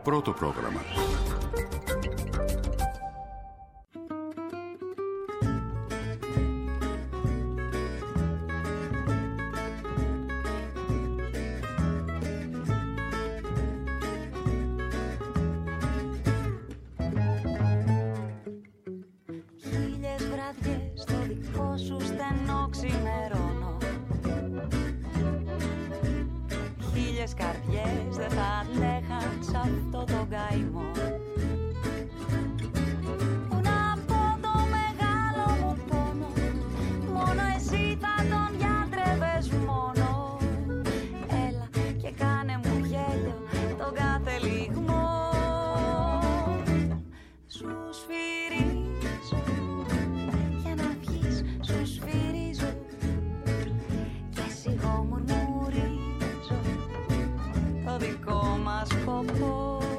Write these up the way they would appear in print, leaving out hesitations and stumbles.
Πρώτο πρόγραμμα. Χίλιες βραδιές στο δικό σου στενό ξημερώνω. Χίλιες καρδιές δεν θα αντέχαν σ' αυτό το καημό. Πού να πω το μεγάλο μου πόνο, μόνο εσύ θα τον γιατρεύες μόνο. Έλα και κάνε μου γέλιο τον κάθε λιγμό. Σου σφυρίζω για να βγεις, σου σφυρίζω και σιγό μουρμουρίζω το δικό μας σκοπό.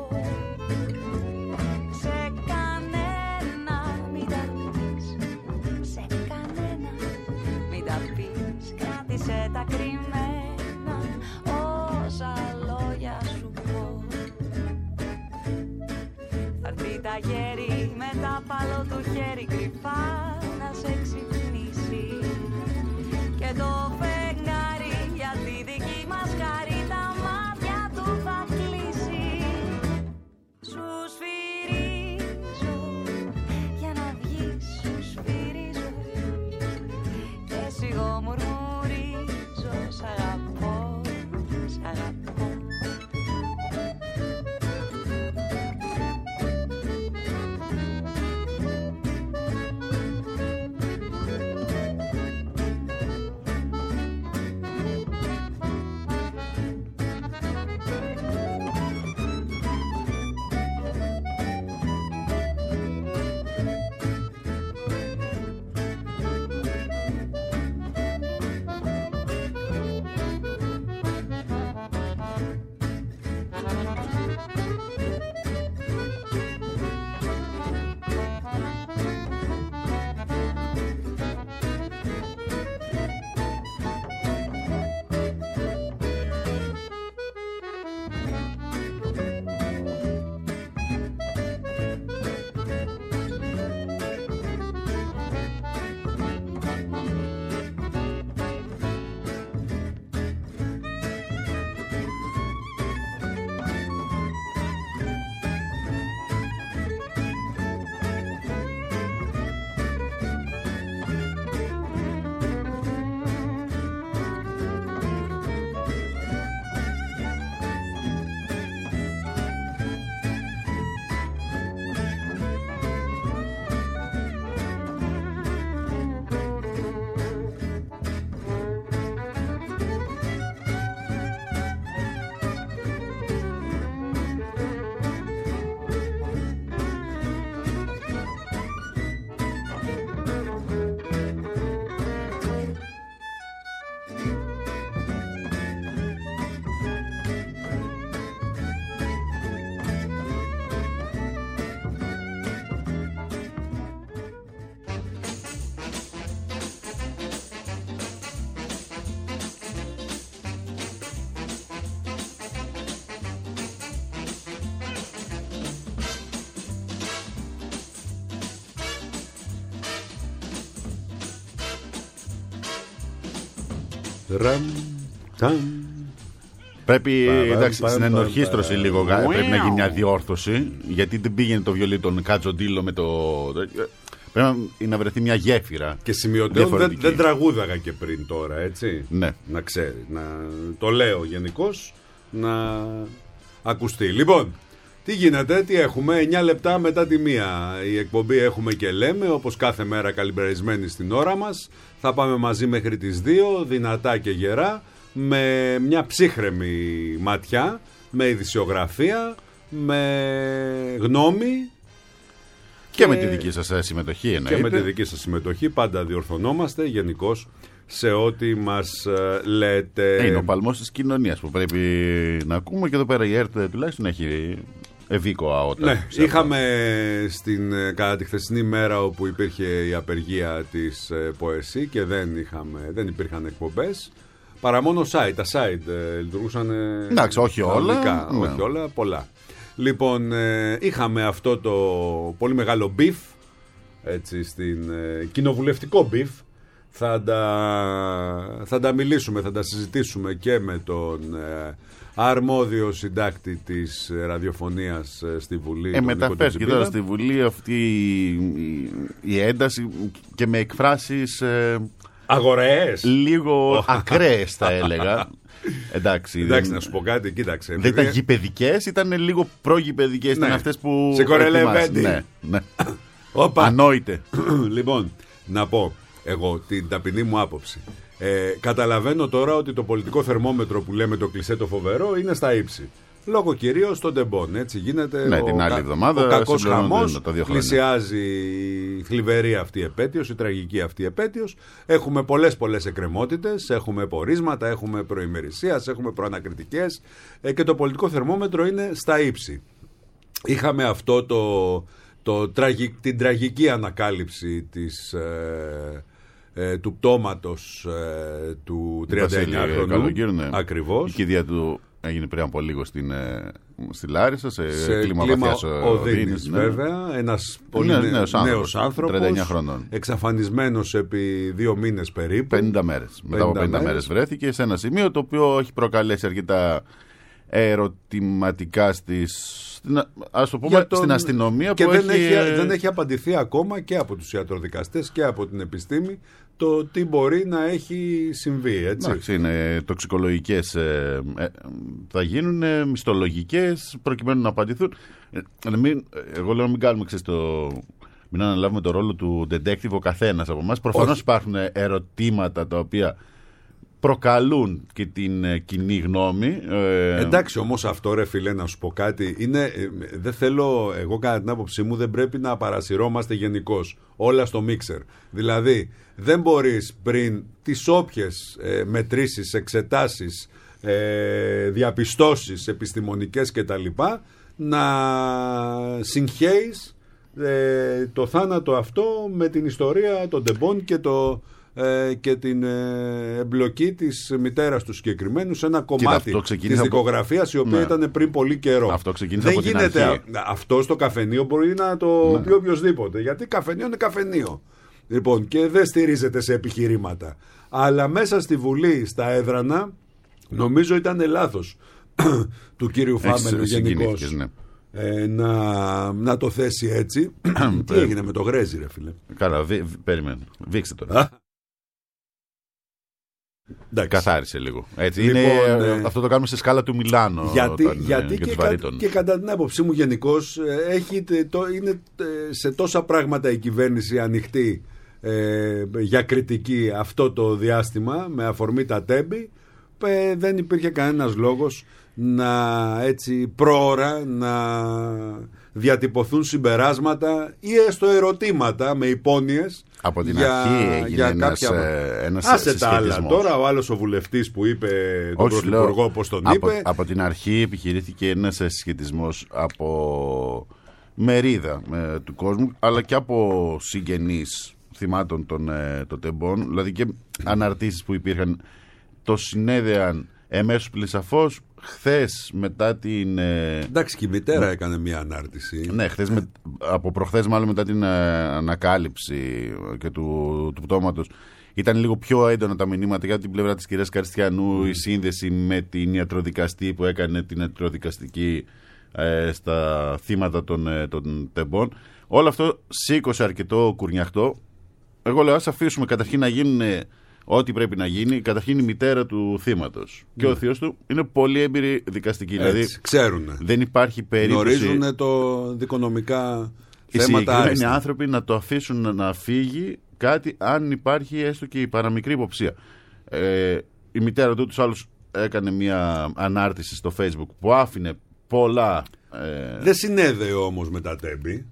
Σε κανένα μην τα πεις, σε κανένα μην τα πεις, κράτησε τα κρυμμένα όσα λόγια σου πω. Θα έρθει τα γέρι με τα παλό του χέρι κρυφά να σε ξυπνήσει και το φεγγάρι για τη δική μας χάρη τα μάτια του θα κλείσει. Σου σφυρίζω για να βγεις, σου σφυρίζω και σιγό μουρμουρίζω σ' αγαπώ, σ' αγαπώ. Πρέπει, εντάξει, στην ενορχήστρωση λίγο πρέπει να γίνει μια διόρθωση, γιατί δεν πήγαινε το βιολί των Κατζοντήλο με το... Πρέπει να βρεθεί μια γέφυρα. Και σημειωτέων δεν τραγούδαγα και πριν τώρα, έτσι. Ναι. Να ξέρει. Το λέω γενικώς, να ακουστεί. Λοιπόν, τι γίνεται, τι έχουμε, 9 λεπτά μετά τη 1 η εκπομπή έχουμε και λέμε, όπως κάθε μέρα καλυμπραρισμένη στην ώρα μας. Θα πάμε μαζί μέχρι τις 2, δυνατά και γερά, με μια ψύχρεμη ματιά, με ειδησιογραφία, με γνώμη. Και με τη δική σας συμμετοχή εννοείται. Και με τη δική σας συμμετοχή, πάντα διορθωνόμαστε γενικώς σε ό,τι μας λέτε. Είναι ο παλμός της κοινωνίας που πρέπει να ακούμε, και εδώ πέρα η ΕΡΤ τουλάχιστον έχει ευήκο αότα. Ναι, είχαμε κατά τη χθεσινή μέρα όπου υπήρχε η απεργία της ΠΟΕΣΥ και δεν υπήρχαν εκπομπές. Παρά μόνο τα site λειτουργούσαν. Εντάξει, όχι όλα. Όχι όλα, πολλά. Λοιπόν, είχαμε αυτό το πολύ μεγάλο μπιφ, έτσι, στην κοινοβουλευτικό μπιφ. Θα τα μιλήσουμε, θα τα συζητήσουμε και με τον αρμόδιο συντάκτη της ραδιοφωνίας στη Βουλή. Μεταφέρθηκε τώρα στη Βουλή αυτή η ένταση και με εκφράσεις αγοραίες, λίγο ακραίες θα έλεγα. Εντάξει, να σου πω κάτι, κοίταξε. Δεν ήταν γηπαιδικές, ήταν λίγο προγηπαιδικές. Ήταν αυτές που. Σε κορελεύεται. Ναι. Ανόητε. Λοιπόν, να πω εγώ την ταπεινή μου άποψη. Καταλαβαίνω τώρα ότι το πολιτικό θερμόμετρο που λέμε το κλισέ το φοβερό είναι στα ύψη. Λόγω κυρίως των τεμπών. Έτσι γίνεται. Την άλλη εβδομάδα. Ο κακός χαμός. Πλησιάζει η θλιβερή αυτή επέτειος, η τραγική αυτή επέτειος. Έχουμε πολλές εκκρεμότητες. Έχουμε πορίσματα, έχουμε προημερησίας, έχουμε προανακριτικές. Και το πολιτικό θερμόμετρο είναι στα ύψη. Είχαμε αυτό την τραγική ανακάλυψη του πτώματος του 39χρονου. Ναι. Ακριβώς. Η κηδεία του έγινε πριν από λίγο στη Λάρισα, σε κλίμα βαθιάς οδύνης. Βέβαια, ένας πολύ νέος άνθρωπος, 39 χρονών. Εξαφανισμένος επί 2 μήνες περίπου. 50 μέρες. Μετά από 50 μέρες βρέθηκε σε ένα σημείο το οποίο έχει προκαλέσει αρκετά ερωτηματικά στην αστυνομία και που δεν έχει απαντηθεί ακόμα και από τους ιατροδικαστές και από την επιστήμη το τι μπορεί να έχει συμβεί, έτσι. Εντάξει, είναι τοξικολογικές, θα γίνουν μυστολογικές προκειμένου να απαντηθούν. Εγώ λέω να μην κάνουμε μην αναλάβουμε το ρόλο του detective ο καθένας από εμάς. Προφανώς υπάρχουν ερωτήματα τα οποία προκαλούν και την κοινή γνώμη. Εντάξει, όμως αυτό, ρε φίλε, να σου πω κάτι, δεν θέλω, εγώ κατά την άποψή μου δεν πρέπει να παρασυρώμαστε γενικώς όλα στο μίξερ. Δηλαδή δεν μπορείς πριν τις όποιες μετρήσεις, εξετάσεις, διαπιστώσεις επιστημονικές κτλ να συγχέεις το θάνατο αυτό με την ιστορία των τεμπών και την εμπλοκή της μητέρας του συγκεκριμένου σε ένα κομμάτι της δικογραφίας η οποία ήταν πριν πολύ καιρό. Αυτό ξεκίνησε από την αρχή. Αυτό στο καφενείο μπορεί να το πει οποιοσδήποτε, γιατί καφενείο είναι καφενείο. Λοιπόν, και δεν στηρίζεται σε επιχειρήματα. Αλλά μέσα στη Βουλή, στα έδρανα, νομίζω ήταν λάθος του κύριου Φάμελου γενικώς. Ναι. Να το θέσει έτσι. Τι έγινε με το Γρέζι, ρε φίλε? Καλά, περίμενε. Βήξτε τώρα. Καθάρισε λίγο. Έτσι, λοιπόν, αυτό το κάνουμε σε σκάλα του Μιλάνο. Γιατί και κατά την άποψή μου γενικώς είναι σε τόσα πράγματα η κυβέρνηση ανοιχτή για κριτική αυτό το διάστημα με αφορμή τα τέμπη. Δεν υπήρχε κανένας λόγος έτσι πρόωρα να διατυπωθούν συμπεράσματα ή έστω ερωτήματα με υπόνοιες. Από την αρχή έγινε ένας άσε τα άλλα. Τώρα ο άλλος ο βουλευτής που είπε τον Πρωθυπουργό πώς τον είπε. Από την αρχή επιχειρήθηκε ένας συσχετισμός από μερίδα του κόσμου, αλλά και από συγγενείς θυμάτων των τεμπών. Δηλαδή και αναρτήσεις που υπήρχαν το συνέδεαν εμέσως πλησαφώς. Χθες μετά την... Εντάξει, και η μητέρα έκανε μια ανάρτηση. Ναι, από προχθές μάλλον μετά την ανακάλυψη και του πτώματος ήταν λίγο πιο έντονα τα μηνύματα για την πλευρά της κυρίας Καριστιανού, η σύνδεση με την ιατροδικαστή που έκανε την ιατροδικαστική στα θύματα των τεμπών. Όλο αυτό σήκωσε αρκετό κουρνιαχτό. Εγώ λέω ας αφήσουμε καταρχήν να γίνουν ό,τι πρέπει να γίνει. Καταρχήν η μητέρα του θύματος και ο θείος του είναι πολύ έμπειροι δικαστικοί. Δηλαδή ξέρουν. Δεν υπάρχει περίπτωση. Γνωρίζουν το δικονομικά οι θέματα. Είναι άνθρωποι να το αφήσουν να φύγει κάτι αν υπάρχει έστω και η παραμικρή υποψία. Η μητέρα του τους άλλους έκανε μια ανάρτηση στο Facebook που άφηνε πολλά. Δεν συνέδεε όμως με τα τέμπη.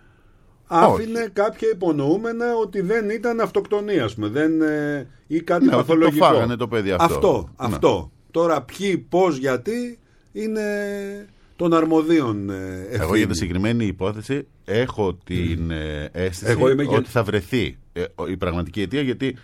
Άφηνε κάποια υπονοούμενα ότι δεν ήταν αυτοκτονία, ας πούμε, ή κάτι παθολογικό. Το φάγανε το παιδί αυτό. Αυτό. Τώρα ποιοι, πώς, γιατί είναι των αρμοδίων ευθύνη. Εγώ για τη συγκεκριμένη υπόθεση έχω την αίσθηση ότι θα βρεθεί η πραγματική αιτία, γιατί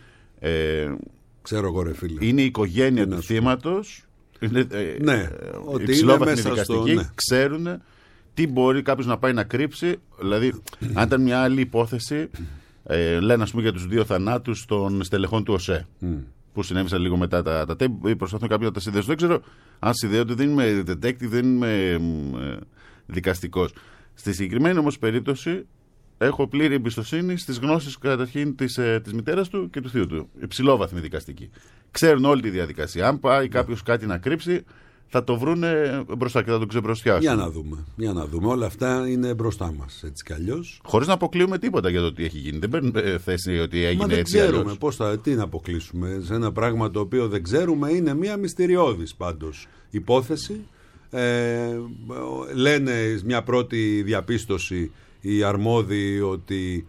ξέρω εγώ, ρε φίλε, είναι η οικογένεια του θύματος, ναι, υψηλόβαθμη δικαστική, ξέρουν τι μπορεί κάποιος να πάει να κρύψει. Δηλαδή, αν ήταν μια άλλη υπόθεση, λένε ας πούμε για τους 2 θανάτους των στελεχών του ΟΣΕ. Που συνέβησαν λίγο μετά τα τέμπη, προσπαθούν κάποιοι να τα συνδέσουν. Δεν ξέρω αν συνδέονται, δεν είμαι detective, δεν είμαι δικαστικός. Στη συγκεκριμένη όμως περίπτωση, έχω πλήρη εμπιστοσύνη στις γνώσεις καταρχήν της μητέρας του και του θείου του. Υψηλόβαθμη δικαστική. Ξέρουν όλη τη διαδικασία. Αν πάει κάποιος κάτι να κρύψει, θα το βρούνε μπροστά και θα τον ξεμπροστιάσουν. Για να δούμε. Όλα αυτά είναι μπροστά μας, έτσι κι αλλιώς. Χωρίς να αποκλείουμε τίποτα για το τι έχει γίνει. Δεν παίρνουν θέση ότι έγινε δεν έτσι. Ξέρουμε τι να αποκλείσουμε. Σε ένα πράγμα το οποίο δεν ξέρουμε, είναι μια μυστηριώδης πάντως υπόθεση. Λένε μια πρώτη διαπίστωση οι αρμόδιοι ότι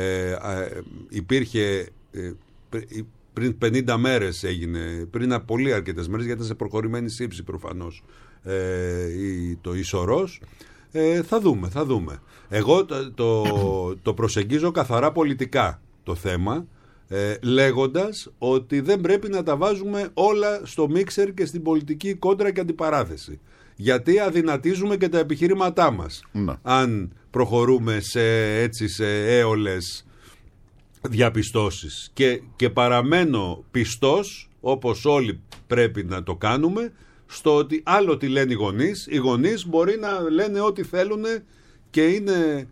υπήρχε πριν 50 μέρες έγινε, πριν από πολύ αρκετές μέρες, γιατί ήταν σε προχωρημένη σύψη προφανώς το ισορρός. Θα δούμε. Εγώ το προσεγγίζω καθαρά πολιτικά το θέμα, λέγοντας ότι δεν πρέπει να τα βάζουμε όλα στο μίξερ και στην πολιτική κόντρα και αντιπαράθεση. Γιατί αδυνατίζουμε και τα επιχειρήματά μας. Αν προχωρούμε σε έολες διαπιστώσεις. Και παραμένω πιστός, όπως όλοι πρέπει να το κάνουμε, στο ότι άλλο τι λένε οι γονείς μπορεί να λένε ό,τι θέλουν και είναι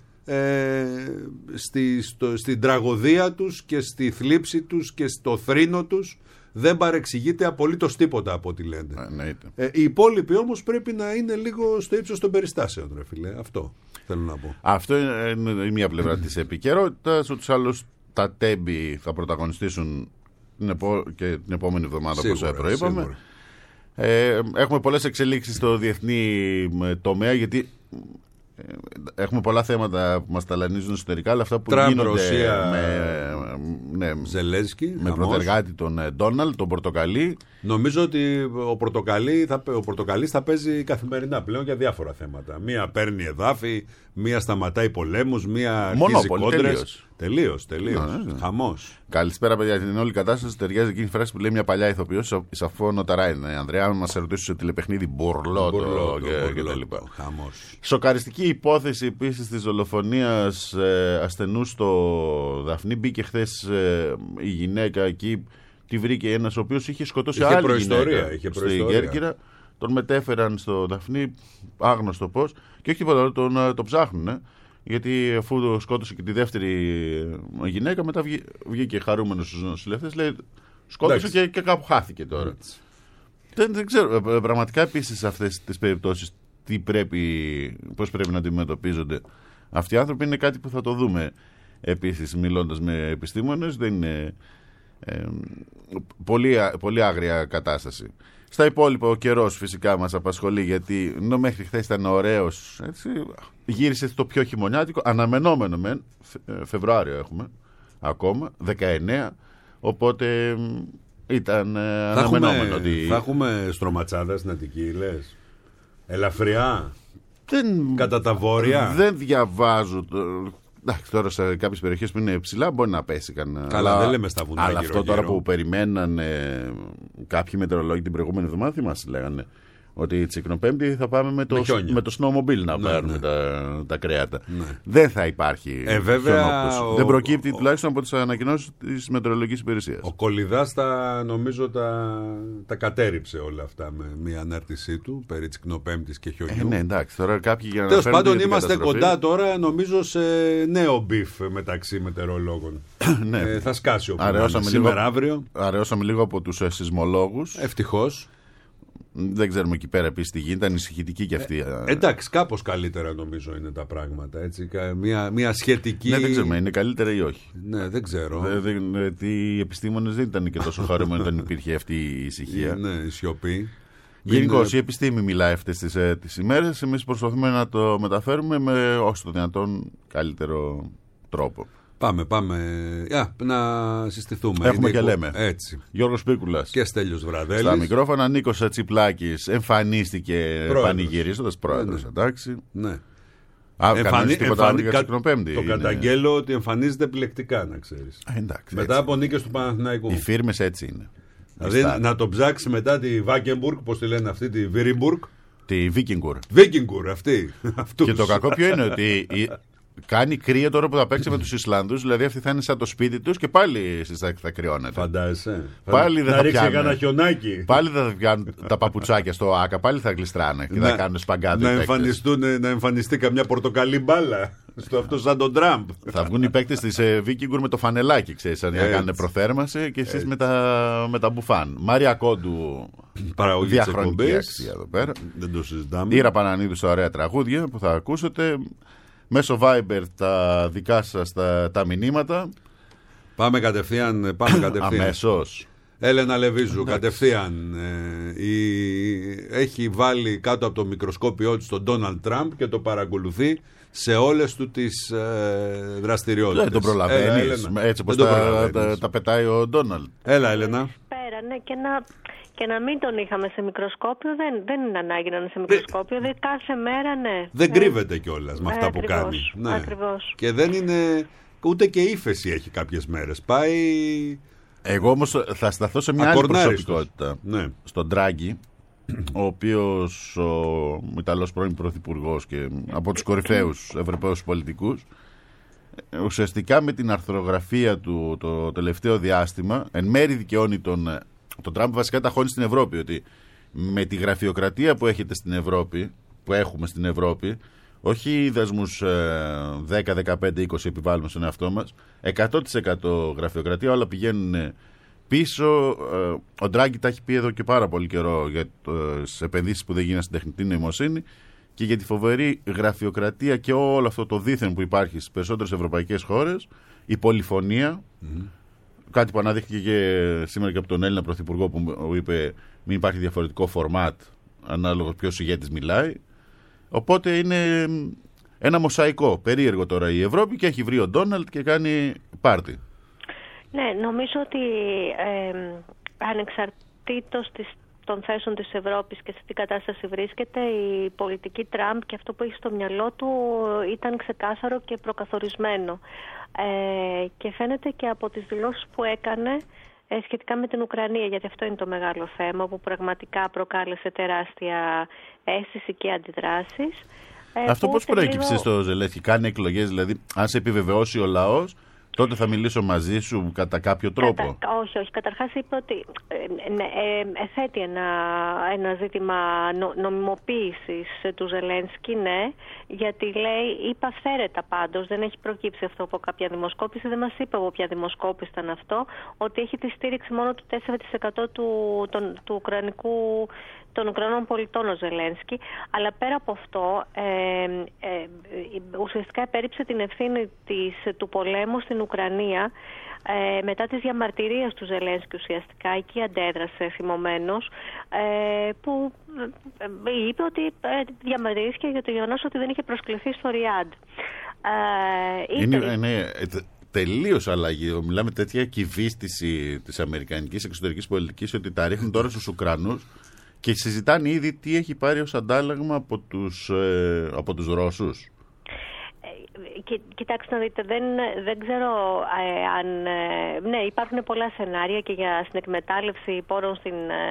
στην τραγωδία τους και στη θλίψη τους και στο θρήνο τους. Δεν παρεξηγείται απολύτως τίποτα από ό,τι λένε. Οι υπόλοιποι όμως πρέπει να είναι λίγο στο ύψος των περιστάσεων, ρε φίλε. Αυτό θέλω να πω. Αυτό είναι η μία πλευρά της επικαιρότητας. Ούτως άλλως τα τέμπη θα πρωταγωνιστήσουν και την επόμενη εβδομάδα, όπως προείπαμε. Έχουμε πολλές εξελίξεις στο διεθνή τομέα, γιατί έχουμε πολλά θέματα που μας ταλανίζουν εσωτερικά, αλλά αυτά που γίνονται με προτεργάτη τον Ντόναλντ, τον Πορτοκαλί. Νομίζω ότι ο Πορτοκαλής θα παίζει καθημερινά πλέον για διάφορα θέματα. Μία παίρνει εδάφη, μία σταματάει πολέμους, μία αρχίζει κόντρες. Τελείως. Χαμός. Καλησπέρα, παιδιά. Την όλη κατάσταση ταιριάζει εκείνη η φράση που λέει μια παλιά ηθοποιός, η Σαφώνο Ταράινε. Ανδρέα, αν μας ρωτήσει στο τηλεπαιχνίδι Μπουρλότο κτλ. Χαμός. Σοκαριστική υπόθεση επίσης της δολοφονίας ασθενού στο Δαφνί. Μπήκε χθες η γυναίκα εκεί. Τη βρήκε ένας ο οποίος είχε σκοτώσει άλλη γυναίκα στην Κέρκυρα. Τον μετέφεραν στο Δαφνί, άγνωστο πώς, και όχι τίποτα, τον ψάχνουν. Γιατί αφού σκότωσε και τη δεύτερη γυναίκα, μετά βγήκε χαρούμενος στους νοσηλευτές, λέει σκότωσε και κάπου χάθηκε τώρα. Δεν ξέρω, πραγματικά επίσης σε αυτές τις περιπτώσεις πώς πρέπει να αντιμετωπίζονται αυτοί οι άνθρωποι, είναι κάτι που θα το δούμε επίσης μιλώντας με επιστήμονες. Δεν είναι πολύ άγρια κατάσταση. Στα υπόλοιπα, ο καιρός φυσικά μας απασχολεί, γιατί ενώ μέχρι χθες ήταν ωραίος, έτσι, γύρισε το πιο χειμωνιάτικο, αναμενόμενο μεν, Φεβρουάριο έχουμε ακόμα, 19, οπότε ήταν αναμενόμενο. Θα έχουμε στρωματσάδα στην Αττική, λες? Ελαφριά, κατά τα βόρεια. Δεν διαβάζω. Τώρα σε κάποιες περιοχές που είναι ψηλά μπορεί να πέσει κανένα. Καλά, δεν λέμε στα βουνά. Αλλά αυτό τώρα που περιμέναν κάποιοι μετεωρολόγοι την προηγούμενη εβδομάδα, μας λέγανε ότι Τσικνοπέμπτη θα πάμε με το snowmobile να πάρουμε τα κρέατα. Δεν θα υπάρχει χιονόπτωση. Δεν προκύπτει τουλάχιστον από τις ανακοινώσεις της μετεωρολογικής υπηρεσίας. Ο Κολιδάς νομίζω τα κατέριψε όλα αυτά με μια ανάρτησή του περί Τσικνοπέμπτης και χιονιού. Ναι, εντάξει, τώρα κάποιοι για να τέλος πάντων είμαστε κοντά τώρα, νομίζω, σε νέο μπιφ μεταξύ μετεωρολόγων. Θα σκάσει ο σήμερα αύριο. Αραιώσαμε λίγο από τους σεισμολόγους. Ευτυχώς. Δεν ξέρουμε εκεί πέρα επίσης τι γίνεται, ανησυχητική και αυτή. Εντάξει, κάπως καλύτερα νομίζω είναι τα πράγματα. Έτσι, μια σχετική. Ναι, δεν ξέρουμε, είναι καλύτερα ή όχι. Ναι, δεν ξέρω. Οι επιστήμονες δεν ήταν και τόσο χαρούμενοι όταν υπήρχε αυτή η ησυχία. Ναι, η σιωπή. Γενικώς η επιστήμη μιλάει αυτές τις ημέρες. Εμείς προσπαθούμε να το μεταφέρουμε με όσο το δυνατόν καλύτερο τρόπο. Πάμε. Να συστηθούμε. Έχουμε και λέμε. Έτσι. Γιώργος Πίκουλας και Στέλιος Βραδέλης. Στα μικρόφωνα, Νίκος Τσιπλάκης εμφανίστηκε πανηγυρίζοντας, πρόεδρος. Εντάξει. Ναι. Το καταγγέλλω ότι εμφανίζεται επιλεκτικά, να ξέρεις. Μετά από νίκες του Παναθηναϊκού. Οι φίρμες έτσι είναι. Δηλαδή να το ψάξει μετά τη Βάκεμπουργκ, πώς τη λένε αυτή, τη Βίριμπουργκ. Τη Βίκινγκουρ. Βίκινγκουρ, αυτή. Και το κακό ποιο είναι ότι κάνει κρύο τώρα που θα παίξει με τους Ισλανδούς, δηλαδή αυτοί θα είναι σαν το σπίτι τους και πάλι θα κρυώνεται. Φαντάζεσαι. Πάλι δεν θα θα ρίξει πιάνουν. κανένα χιονάκι. Πάλι θα πιάνουν τα παπουτσάκια στο ΆΚΑ, πάλι θα γλιστράνε και θα κάνουν σπαγκάδι. Να εμφανιστεί καμιά πορτοκαλί μπάλα. Στο αυτό σαν τον Τραμπ. Θα βγουν οι παίκτες της Βίκινγκουρ με το φανελάκι, ξέρεις, να κάνουν προθέρμανση και εσείς με τα μπουφάν. Μάρια Κόντου, διαχρονική αξία εδώ πέρα. Δεν το συζητάμε. Ήρα Πανανίδου στα ωραία τραγούδια που θα ακούσετε. Μέσω Viber τα δικά σας τα μηνύματα. Πάμε κατευθείαν. Αμέσως. Έλενα Λεβίζου, κατευθείαν. Έχει βάλει κάτω από το μικροσκόπιό της τον Ντόναλντ Τραμπ και το παρακολουθεί σε όλες του τις δραστηριότητες. Δεν τον προλαβαίνεις. Έτσι όπως τα πετάει ο Ντόναλντ. Έλα, Έλενα. Πέρα, ναι, και να μην τον είχαμε σε μικροσκόπιο, δεν είναι ανάγκη να είναι σε μικροσκόπιο, δηλαδή κάθε μέρα, ναι. Δεν κρύβεται κιόλας με αυτά που κάνει. Ναι. Ακριβώς. Και δεν είναι, ούτε και ύφεση έχει κάποιες μέρες. Πάει... Εγώ όμως θα σταθώ σε μια άλλη προσωπικότητα. Ναι. Στον Ντράγκη, ο οποίος ο Ιταλός πρώην πρωθυπουργός και από τους κορυφαίους Ευρωπαίους πολιτικούς, ουσιαστικά με την αρθρογραφία του το τελευταίο διάστημα εν μέρει δικαιώνει τον Τραμπ, βασικά τα χώνει στην Ευρώπη, ότι με τη γραφειοκρατία που έχετε στην Ευρώπη, που έχουμε στην Ευρώπη, όχι δεσμούς 10, 15, 20 επιβάλλουμε στον εαυτό μας, 100% γραφειοκρατία, όλα πηγαίνουν πίσω. Ο Ντράγκη τα έχει πει εδώ και πάρα πολύ καιρό για τις επενδύσεις που δεν γίνανε στην τεχνητή νοημοσύνη και για τη φοβερή γραφειοκρατία και όλο αυτό το δίθεν που υπάρχει στις περισσότερες ευρωπαϊκές χώρες, η πολυφωνία. Κάτι που αναδείχθηκε και σήμερα και από τον Έλληνα Πρωθυπουργό που είπε μην υπάρχει διαφορετικό φορμάτ ανάλογα ποιος ηγέτης μιλάει. Οπότε είναι ένα μοσαϊκό περίεργο τώρα η Ευρώπη και έχει βρει ο Ντόναλντ και κάνει πάρτι. Ναι, νομίζω ότι ανεξαρτήτως των θέσεων της Ευρώπης και σε τι κατάσταση βρίσκεται, η πολιτική Τραμπ και αυτό που έχει στο μυαλό του ήταν ξεκάθαρο και προκαθορισμένο. Και φαίνεται και από τις δηλώσεις που έκανε σχετικά με την Ουκρανία, γιατί αυτό είναι το μεγάλο θέμα που πραγματικά προκάλεσε τεράστια αίσθηση και αντιδράσεις. Αυτό πώς προέκυψε στο Ζελένσκι? Κάνει εκλογές, δηλαδή αν σε επιβεβαιώσει ο λαός, τότε θα μιλήσω μαζί σου κατά κάποιο τρόπο. Όχι. Καταρχάς είπε ότι θέτει ένα ζήτημα νομιμοποίησης του Ζελένσκι, ναι, γιατί λέει, είπα αυθαίρετα πάντως, δεν έχει προκύψει αυτό από κάποια δημοσκόπηση, δεν μας είπε από ποια δημοσκόπηση ήταν αυτό, ότι έχει τη στήριξη μόνο του 4% του Ουκρανικού, των Ουκρανών πολιτών ο Ζελένσκι, αλλά πέρα από αυτό ουσιαστικά επέριψε την ευθύνη του πολέμου στην Ουκρανία μετά τις διαμαρτυρίες του Ζελένσκι ουσιαστικά, εκεί αντέδρασε θυμωμένος, που είπε ότι διαμαρτυρήθηκε για το γεγονός ότι δεν είχε προσκληθεί στο Ριάντ. Είναι τελείως αλλαγή. Μιλάμε τέτοια κυβίστηση της αμερικανικής εξωτερικής πολιτικής ότι τα ρίχνουν τώρα στους Ουκρανούς και συζητάνε ήδη τι έχει πάρει ως αντάλλαγμα από τους Ρώσους. Κοιτάξτε να δείτε, δεν ξέρω αν... Ναι, υπάρχουν πολλά σενάρια και για συνεκμετάλλευση πόρων στην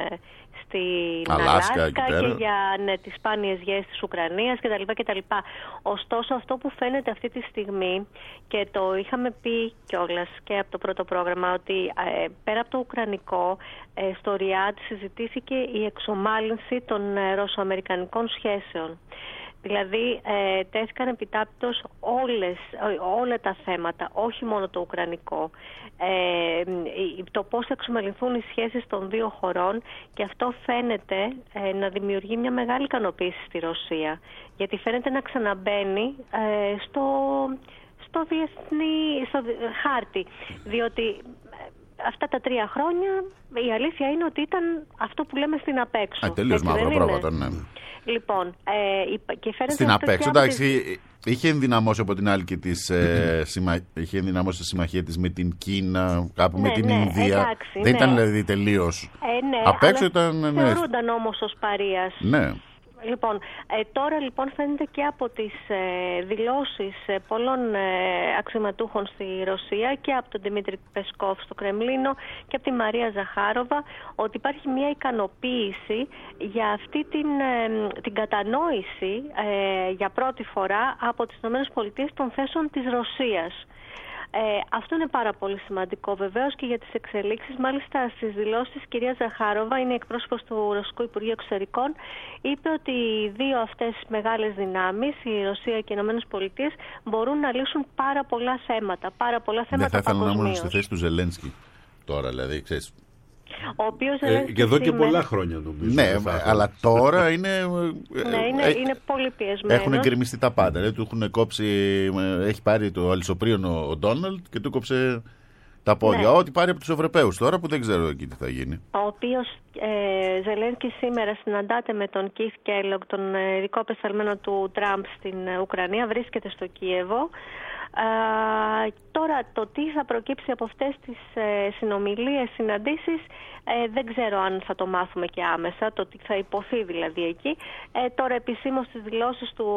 Αλάσκα και για τις σπάνιες γιές της Ουκρανίας κτλ. Ωστόσο, αυτό που φαίνεται αυτή τη στιγμή, και το είχαμε πει κιόλας και από το πρώτο πρόγραμμα, ότι πέρα από το ουκρανικό, στο Ριάντ συζητήθηκε η εξομάλυνση των ρωσοαμερικανικών σχέσεων. Δηλαδή τέθηκαν επιτάπητος όλα τα θέματα, όχι μόνο το ουκρανικό. Το πώς θα εξομαλυνθούν οι σχέσεις των δύο χωρών, και αυτό φαίνεται να δημιουργεί μια μεγάλη ικανοποίηση στη Ρωσία. Γιατί φαίνεται να ξαναμπαίνει στο διεθνή χάρτη. Διότι αυτά τα 3 χρόνια η αλήθεια είναι ότι ήταν αυτό που λέμε στην απέξω. Τελείως μαύρο πρόβατο, ναι. Λοιπόν, και φαίνεται στην απέξω, εντάξει, είχε ενδυναμώσει από την άλλη και είχε ενδυναμώσει τη συμμαχία της με την Κίνα, κάπου με την Ινδία. Εντάξει, δεν ήταν δηλαδή τελείως. Απέξω ήταν. Θεωρούνταν όμως ως παρείας. Ναι. Λοιπόν, τώρα λοιπόν φαίνεται και από τις δηλώσεις πολλών αξιωματούχων στη Ρωσία και από τον Δημήτρη Πεσκόφ στο Κρεμλίνο και από τη Μαρία Ζαχάροβα ότι υπάρχει μια ικανοποίηση για αυτή την κατανόηση για πρώτη φορά από τις ΗΠΑ των θέσεων της Ρωσίας. Αυτό είναι πάρα πολύ σημαντικό βεβαίως και για τις εξελίξεις. Μάλιστα στις δηλώσεις της κυρία Ζαχάροβα, είναι εκπρόσωπος του Ρωσικού Υπουργείου Εξωτερικών, είπε ότι οι δύο αυτές μεγάλες δυνάμεις, η Ρωσία και οι ΗΠΑ, μπορούν να λύσουν πάρα πολλά θέματα παγκοσμίως. Δεν θα ήθελα να ήμουν στη θέση του Ζελένσκι τώρα, δηλαδή, ξέρεις. Ο οποίος και εδώ και πολλά χρόνια νομίζω. Ναι, αλλά τώρα είναι. Είναι πολύ πιεσμένο. Έχουν γκρεμιστεί τα πάντα. Δηλαδή, του έχουν κόψει. Έχει πάρει το αλυσοπρίον ο Ντόναλντ και του κόψε τα πόδια. Ναι. Ό,τι πάρει από τους Ευρωπαίους τώρα που δεν ξέρω εκεί τι θα γίνει. Ο οποίος Ζελένσκι σήμερα συναντάται με τον Κιθ Κέλογκ, τον ειδικό απεσταλμένο του Τραμπ στην Ουκρανία, βρίσκεται στο Κίεβο. Τώρα το τι θα προκύψει από αυτές τις συνομιλίες, συναντήσεις, δεν ξέρω αν θα το μάθουμε και άμεσα, το τι θα υποθεί δηλαδή εκεί. Τώρα επισήμως στις δηλώσεις του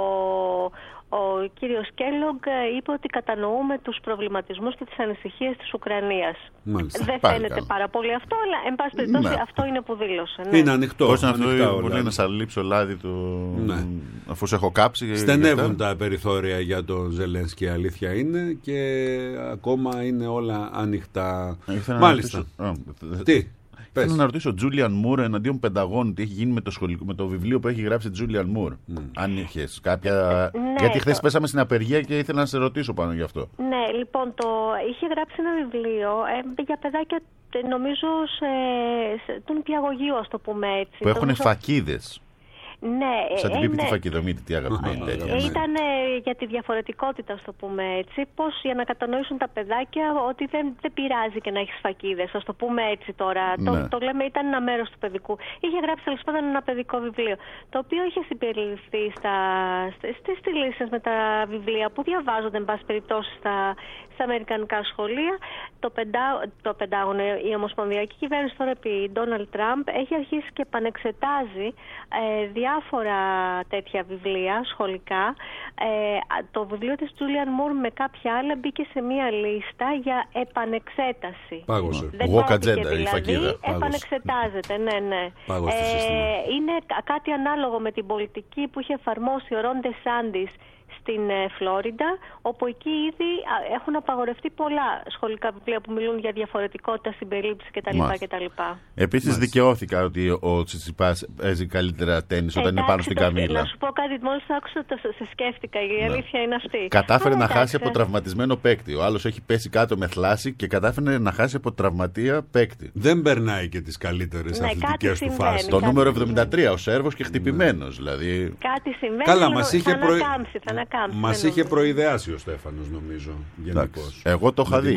ο κύριος Κέλογκ είπε ότι κατανοούμε τους προβληματισμούς και τις ανησυχίες της Ουκρανίας. Μάλιστα. Δεν φαίνεται πάρα πολύ αυτό, αλλά εν πάση περιπτώσει αυτό είναι που δήλωσε. Ναι. Είναι ανοιχτό. Πώς αυτό μπορεί να σαλείψω λάδι του, αφού σε έχω κάψει. Στενεύουν τα περιθώρια για τον Ζελένσκι, αλήθεια είναι, και ακόμα είναι όλα ανοιχτά. Μάλιστα. Τι? Θέλω να ρωτήσω Τζούλιαν Μουρ εναντίον Πενταγώνου τι έχει γίνει με το βιβλίο που έχει γράψει Τζούλιαν Μουρ. Αν είχες κάποια. Γιατί χθες πέσαμε στην απεργία και ήθελα να σε ρωτήσω πάνω γι' αυτό. Ναι, λοιπόν, είχε γράψει ένα βιβλίο για παιδάκια, νομίζω, του νηπιαγωγείου, ας το πούμε έτσι. Που έχουν φακίδες. Ναι, σαν την πίπη τη φακιδομήτη, τι αγαπημένη τέτοια. Ήταν για τη διαφορετικότητα, ας το πούμε έτσι. Πώς για να κατανοήσουν τα παιδάκια ότι δεν πειράζει και να έχεις φακίδες, ας το πούμε έτσι τώρα. Ναι. Το λέμε, ήταν ένα μέρος του παιδικού. Είχε γράψει τέλος πάντων ένα παιδικό βιβλίο, το οποίο είχε συμπεριληφθεί στις λύσεις με τα βιβλία που διαβάζονται, εν πάση περιπτώσει, στα αμερικανικά σχολεία. Το Πεντάγωνο, η Ομοσπονδιακή Κυβέρνηση τώρα επί Ντόναλντ Τραμπ έχει αρχίσει και επανεξετάζει διάφορα τέτοια βιβλία σχολικά. Το βιβλίο της Τζούλιαν Μουρ με κάποια άλλα μπήκε σε μία λίστα για επανεξέταση. Πάγωσε. Δεν κόπηκε δηλαδή, επανεξετάζεται. Ναι. Είναι κάτι ανάλογο με την πολιτική που είχε εφαρμόσει ο Ρον Ντεσάντις στην Φλόριντα, όπου εκεί ήδη έχουν απαγορευτεί πολλά σχολικά βιβλία που μιλούν για διαφορετικότητα, συμπερίληψη κτλ. Επίσης δικαιώθηκα ότι ο Τσιτσιπάς παίζει καλύτερα τένις όταν είναι πάνω στην Καμίλα. Να σου πω κάτι, μόλις άκουσα σε σκέφτηκα, η αλήθεια είναι αυτή. Κατάφερε να χάσει από τραυματισμένο παίκτη. Ο άλλος έχει πέσει κάτω με θλάση και κατάφερε να χάσει από τραυματία παίκτη. Δεν περνάει και τις καλύτερες αθλητικές του φάσεις. Το νούμερο 73, ο Σέρβος και χτυπημένος. Δηλαδή. Κάτι συμβαίνει. Καλά, μας είχε προειδεάσει ο Στέφανος, νομίζω. Γενικώς. Εγώ το είχα δει.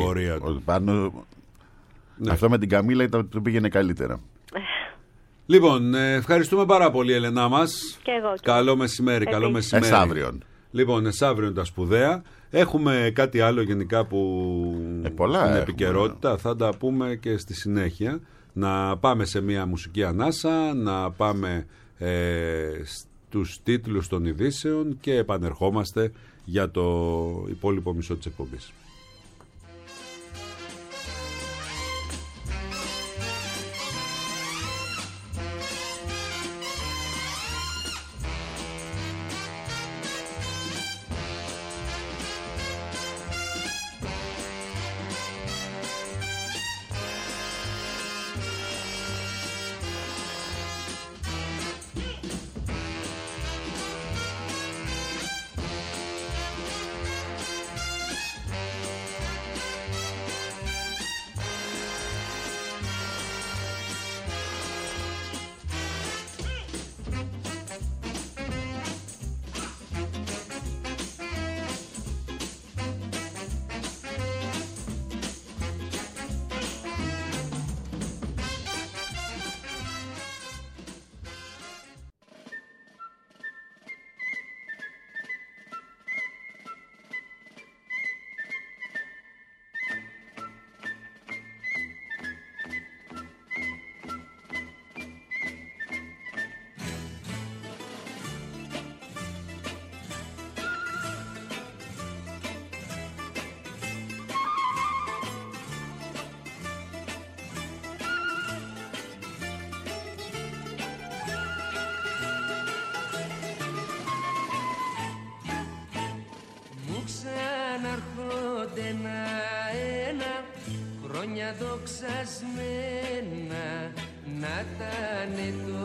Αυτό με την Καμίλα το πήγαινε καλύτερα. Λοιπόν, ευχαριστούμε πάρα πολύ, Ελενά μας. Και εγώ. Καλό μεσημέρι. Καλό μεσημέρι. Εσαύριον. Λοιπόν, εσαύριον τα σπουδαία. Έχουμε κάτι άλλο γενικά που είναι επικαιρότητα. Θα τα πούμε και στη συνέχεια. Να πάμε σε μια μουσική ανάσα, να πάμε τους τίτλους των ειδήσεων και επανερχόμαστε για το υπόλοιπο μισό της εκπομπής. Χρόνια δοξασμένα να τανε το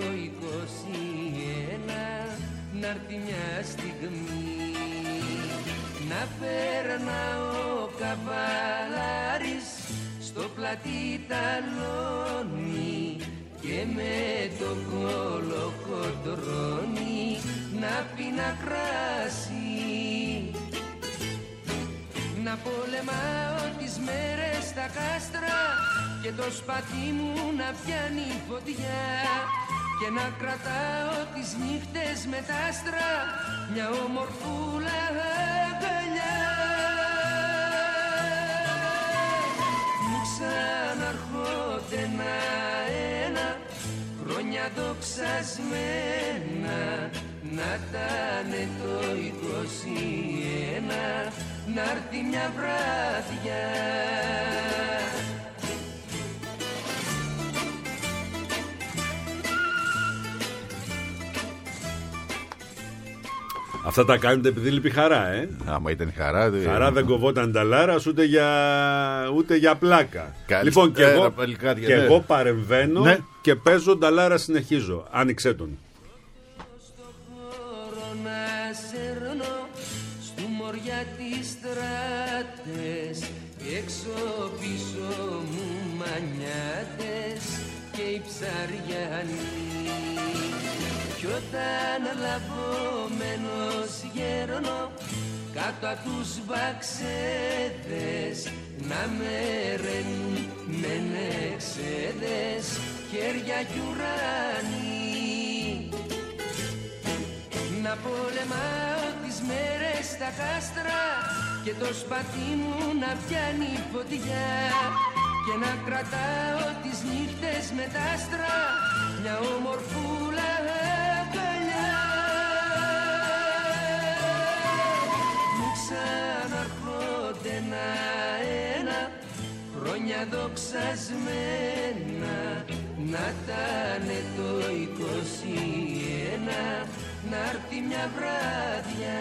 21, να'ρθει μια στιγμή να περνά ο καβαλάρης στο πλατή ταλόνι και με το κολοκοτρώνι να πίνα κράσι. Να πολεμάω τις μέρες στα κάστρα και το σπαθί μου να πιάνει φωτιά και να κρατάω τις νύχτες με τα άστρα μια ομορφούλα αγκαλιά. Μου ξαναρχόνται ένα χρόνια δοξασμένα να τανε το 21, να'ρθει μια βράδια. Αυτά τα κάνετε επειδή λείπει χαρά, Άμα ήταν χαρά. Χαρά δεν κοβόταν τα λάρας ούτε για πλάκα. Λοιπόν, και εγώ παρεμβαίνω, ναι, και παίζω τα λάρα, συνεχίζω. Άνοιξέ τον. Στο χώρο να σέρνω στου μωριά τις στράτες, έξω πίσω μου μανιάτες και οι ψαριανοί. Κι όταν λαβωμένος γέρνω κάτω απ' τους βαξέδες να με ρένουν με νεξέδες χέρια κι ουρανοί. Να πολεμάω τις μέρες στα κάστρα και το σπαθί μου να πιάνει φωτιά και να κρατάω τις νύχτες με τα άστρα μια ομορφούλα αγκαλιά. Μου ξαναρχόνται ένα χρόνια δοξασμένα να τανε το 21, να'ρθει μια βράδια.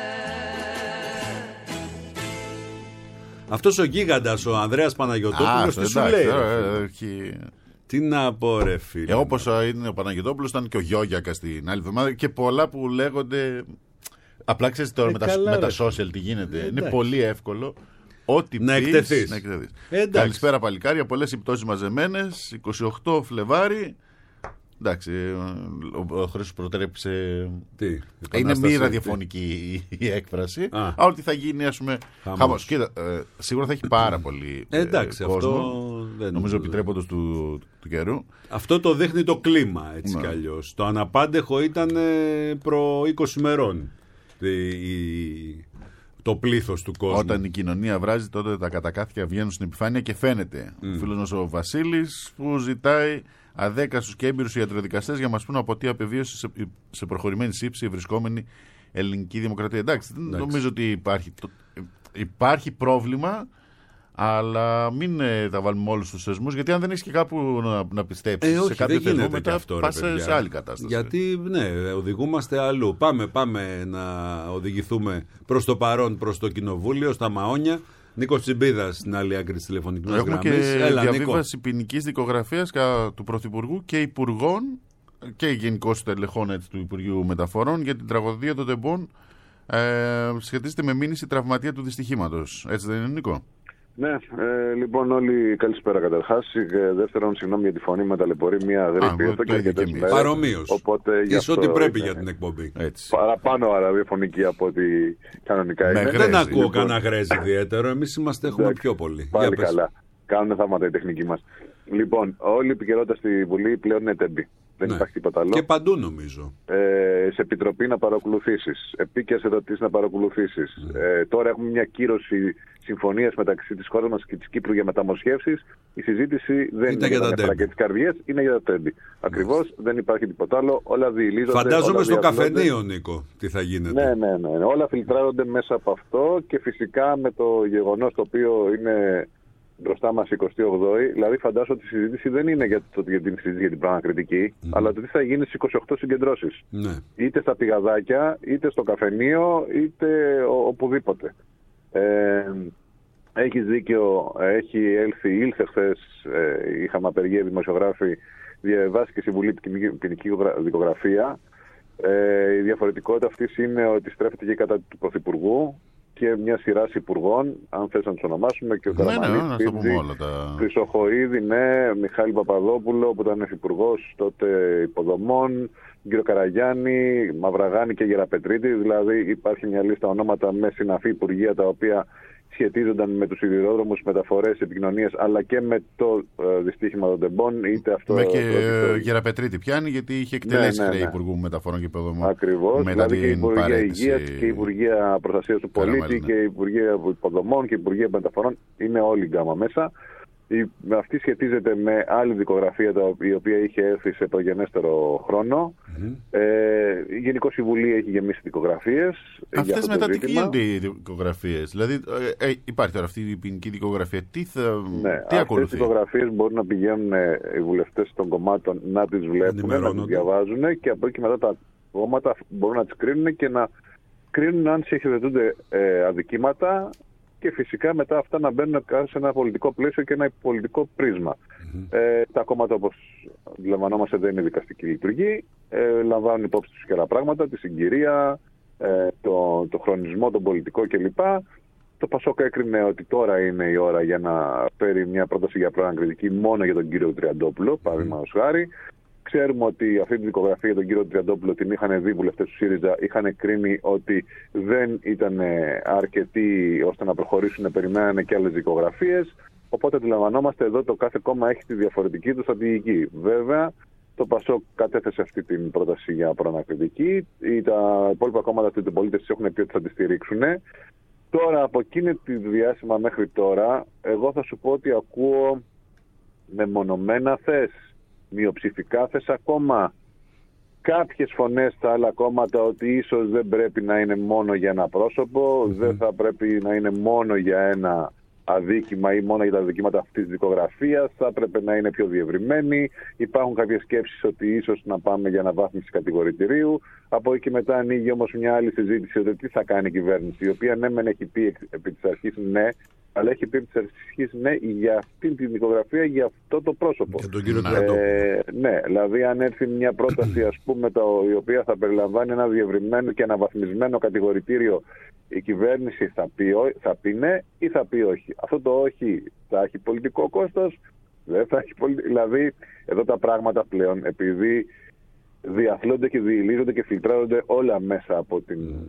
Αυτός ο γίγαντας, ο Ανδρέας Παναγιωτόπουλος, τι σου λέει? Τι να πω, ρε φίλε. Όπως είναι ο Παναγιωτόπουλος, ήταν και ο Γιώγιακας την άλλη εβδομάδα και πολλά που λέγονται. Απλά ξέρεις τώρα με τα social τι γίνεται. Είναι πολύ εύκολο. Ό,τι να εκτεθείς. Καλησπέρα παλικάρια, πολλές υπτώσεις μαζεμένες. 28 Φλεβάρι. Εντάξει, ο Χρήστος προτρέπησε. Είναι μη ραδιοφωνική η έκφραση. Ό,τι θα γίνει, ας πούμε. Χαμός. Κοίτα, σίγουρα θα έχει πάρα πολύ κόσμο. Αυτό δεν νομίζω επιτρέποντας του καιρού. Αυτό το δείχνει το κλίμα, έτσι κι αλλιώς. Το αναπάντεχο ήταν προ 20 μερών. Το πλήθος του κόσμου. Όταν η κοινωνία βράζει, τότε τα κατακάθια βγαίνουν στην επιφάνεια και φαίνεται. Ο φίλος μας ο Βασίλης που ζητάει αδέκαστους και έμπειρους ιατροδικαστές για να μας πούν από τι απεβίωσε σε προχωρημένη σύψη η βρισκόμενη ελληνική δημοκρατία. Εντάξει, νομίζω ότι υπάρχει πρόβλημα, αλλά μην τα βάλουμε όλους τους θεσμούς, γιατί αν δεν έχεις και κάπου να πιστέψεις σε κάποιο θεσμό, μετά πας σε άλλη κατάσταση. Γιατί οδηγούμαστε αλλού. Πάμε να οδηγηθούμε προς το παρόν, προς το κοινοβούλιο, στα Μαόνια. Νίκος Τσιμπίδας στην άλλη άκρη της τηλεφωνικής γραμμής. Έχουμε και διαβίβαση ποινικής δικογραφίας του Πρωθυπουργού και Υπουργών και γενικώς τελεχών του Υπουργείου Μεταφορών για την τραγωδία των Τεμπών. Σχετίζεται με μήνυση τραυματία του δυστυχήματος. Έτσι δεν είναι, Νίκο? Ναι, λοιπόν, όλοι καλησπέρα καταρχάς. Δεύτερον, συγγνώμη για τη φωνή, με ταλαιπωρεί μια γρήπη εδώ και αρκετές μέρες. Παρομοίως. Είσαι ό,τι πρέπει για την εκπομπή. Παραπάνω ραδιοφωνική από ό,τι κανονικά είναι. Δεν ακούω κανένα γρέζι ιδιαίτερο. Εμείς έχουμε πιο πολύ. Πάλι καλά. Κάνουν θαύματα οι τεχνικοί μας. Λοιπόν, όλη η επικαιρότητα στη Βουλή πλέον είναι τέμπη. Δεν υπάρχει τίποτα άλλο. Και παντού νομίζω. Σε επιτροπή να παρακολουθήσεις. Επίκαιρες ερωτήσεις να παρακολουθήσεις. Τώρα έχουμε μια κύρωση συμφωνίας μεταξύ της χώρας μας και της Κύπρου για μεταμοσχεύσεις. Η συζήτηση δεν είναι για τα νεφρά και τις καρδιές, είναι για τα τέμπη. Ακριβώς, δεν υπάρχει τίποτα άλλο. Όλα διηλίζονται. Φαντάζομαι στο καφενείο, Νίκο, τι θα γίνεται. Ναι. Όλα φιλτράρονται μέσα από αυτό και φυσικά με το γεγονός το οποίο είναι μπροστά μας 28η, δηλαδή φαντάζομαι ότι η συζήτηση δεν είναι για την πραγματική, αλλά το τι θα γίνει στις 28 συγκεντρώσεις. Ναι. Είτε στα πηγαδάκια, είτε στο καφενείο, είτε οπουδήποτε. Έχεις δίκιο, ήλθε χθες, είχαμε απεργία δημοσιογράφοι, διαβάστηκε Συμβουλή ποινική δικογραφία. Η διαφορετικότητα αυτής είναι ότι στρέφεται και κατά του Πρωθυπουργού και μια σειρά υπουργών, αν θες να τους ονομάσουμε, και ο Καραμανλής, Χρυσοχοΐδη, Μιχάλη Παπαδόπουλο που ήταν υπουργός τότε υποδομών, κύριο Καραγιάννη, Μαυραγάνη και Γεραπετρίτη. Δηλαδή υπάρχει μια λίστα ονόματα με συναφή υπουργεία τα οποία σχετίζονταν με τους σιδηρόδρομους, μεταφορές, επικοινωνίες, αλλά και με το δυστύχημα των τεμπών. Είτε αυτό και Γεραπετρίτη πιάνει, γιατί είχε εκτελέσει χρέη Υπουργού Μεταφορών και Υποδομών. Ακριβώς. Δηλαδή και η Υπουργεία Υγείας και η Υπουργεία Προστασίας του Πολίτη και η Υπουργεία Υποδομών και η Υπουργεία Μεταφορών. Είναι όλη η γκάμα μέσα. Αυτή σχετίζεται με άλλη δικογραφία η οποία είχε έρθει σε προγενέστερο χρόνο. Η Γενικό Συμβουλή έχει γεμίσει δικογραφίες. Αυτές μετά τι γίνονται οι δικογραφίες? Δηλαδή υπάρχει τώρα αυτή η ποινική δικογραφία. Τι ακολουθεί? Αυτές οι δικογραφίες μπορούν να πηγαίνουν οι βουλευτές των κομμάτων να τις βλέπουν, να τις διαβάζουν, και από εκεί μετά τα κόμματα μπορούν να τις κρίνουν και να κρίνουν αν συγχωρετούνται αδικήματα. Και φυσικά μετά αυτά να μπαίνουν σε ένα πολιτικό πλαίσιο και ένα πολιτικό πρίσμα. Τα κόμματα, όπως αντιλαμβανόμαστε, δεν είναι δικαστική λειτουργή. Λαμβάνουν υπόψη τους και άλλα πράγματα, τη συγκυρία, το χρονισμό, τον πολιτικό κλπ. Το Πασόκ έκρινε ότι τώρα είναι η ώρα για να φέρει μια πρόταση για προανακριτική μόνο για τον κύριο Τριαντόπουλο, παραδείγματος χάρη. Ξέρουμε ότι αυτή τη δικογραφία για τον κύριο Τριαντόπουλο την είχαν δει βουλευτές του ΣΥΡΙΖΑ, είχαν κρίνει ότι δεν ήταν αρκετοί ώστε να προχωρήσουν, περιμένανε και άλλες δικογραφίες. Οπότε αντιλαμβανόμαστε εδώ το κάθε κόμμα έχει τη διαφορετική του στρατηγική. Βέβαια, το ΠΑΣΟΚ κατέθεσε αυτή την πρόταση για προανακριτική. Τα υπόλοιπα κόμματα του πολίτες έχουν πει ότι θα τη στηρίξουν. Τώρα, από εκείνη τη διάστημα μέχρι τώρα, εγώ θα σου πω ότι ακούω μεμονωμένα θέσεις. Μειοψηφικά θες ακόμα κάποιες φωνές στα άλλα κόμματα ότι ίσως δεν πρέπει να είναι μόνο για ένα πρόσωπο, δεν θα πρέπει να είναι μόνο για ένα αδίκημα ή μόνο για τα αδικήματα αυτής της δικογραφίας, θα έπρεπε να είναι πιο διευρυμένοι. Υπάρχουν κάποιες σκέψεις ότι ίσως να πάμε για αναβάθμιση κατηγορητηρίου. Από εκεί και μετά ανοίγει όμως μια άλλη συζήτηση ότι τι θα κάνει η κυβέρνηση, η οποία ναι μεν έχει πει επί της αρχής ναι, αλλά έχει πει επί της αρχής ναι για αυτή την δικογραφία, για αυτό το πρόσωπο. Για τον κύριο ναι, δηλαδή αν έρθει μια πρόταση, ας πούμε, η οποία θα περιλαμβάνει ένα διευρυμένο και αναβαθμισμένο κατηγορητήριο, η κυβέρνηση θα πει ναι ή θα πει όχι. Αυτό το όχι θα έχει πολιτικό κόστος, δεν θα έχει δηλαδή εδώ τα πράγματα πλέον, επειδή διαθλώνται και διηλίζονται και φιλτράρονται όλα μέσα από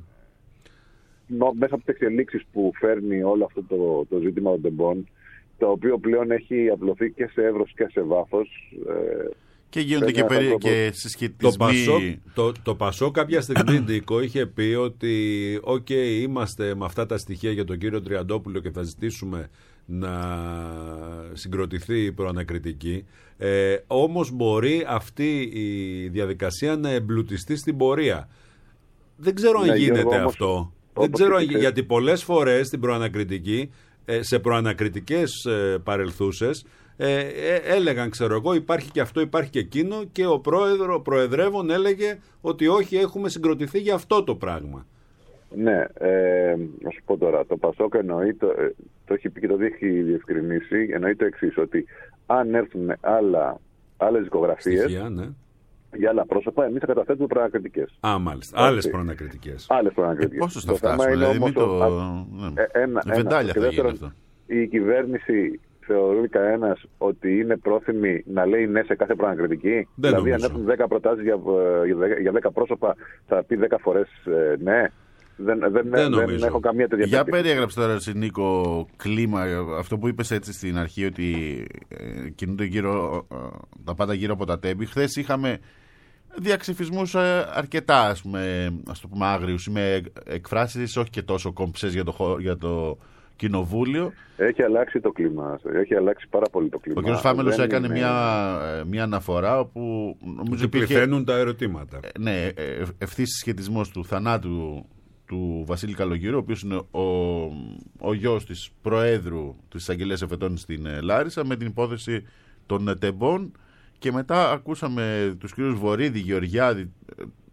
μέσα από τις εξελίξεις που φέρνει όλο αυτό το ζήτημα των τεμπών, το οποίο πλέον έχει απλωθεί και σε εύρος και σε βάθος. Και γίνονται και συσχετισμοί. Το Πασόκ κάποια στιγμή Νίκο είχε πει ότι είμαστε με αυτά τα στοιχεία για τον κύριο Τριαντόπουλο και θα ζητήσουμε να συγκροτηθεί η προανακριτική. Όμως μπορεί αυτή η διαδικασία να εμπλουτιστεί στην πορεία. Δεν ξέρω αν γίνεται αυτό. Δεν ξέρω, γιατί πολλές φορές στην προανακριτική, σε προανακριτικές παρελθούσες, έλεγαν, ξέρω εγώ, υπάρχει και αυτό, υπάρχει και εκείνο, και ο προεδρεύων έλεγε ότι όχι, έχουμε συγκροτηθεί για αυτό το πράγμα. Ναι, να σου πω τώρα, το Πασόκ εννοεί, το έχει πει και το έχει διευκρινίσει, εννοεί το εξής, ότι αν έρθουν άλλες δικογραφίες, ναι, για άλλα πρόσωπα, εμείς θα καταθέτουμε προανακριτικές. Μάλιστα. Άλλες προανακριτικές. Πόσο θα φτάσουμε, δηλαδή, βεντάλια θα γίνει αυτό. Η κυβέρνηση θεωρεί κανένας ότι είναι πρόθυμη να λέει ναι σε κάθε προανακριτική? Δηλαδή, αν έρθουν 10 προτάσεις για 10 πρόσωπα, θα πει 10 φορές ναι? Δεν έχω καμία τέτοια. Για περιέγραψε τώρα, Νίκο, κλίμα, αυτό που είπες έτσι στην αρχή, ότι κινούνται τα πάντα γύρω από τα τέμπη. Χθες είχαμε διαξυφισμούς αρκετά, ας το πούμε, άγριους, με εκφράσεις όχι και τόσο κομψές για το κοινοβούλιο. Έχει αλλάξει το κλίμα. Έχει αλλάξει πάρα πολύ το κλίμα. Ο κ. Φάμελος έκανε μια αναφορά όπου νομίζω πληθαίνουν τα ερωτήματα. Ναι, ευθύς συσχετισμός του θανάτου του Βασίλη Καλογύρου, ο οποίος είναι ο γιος της Προέδρου της Εισαγγελίας Εφετών στην Λάρισα, με την υπόθεση των τεμπών. Και μετά ακούσαμε τους κύριους Βορίδη, Γεωργιάδη,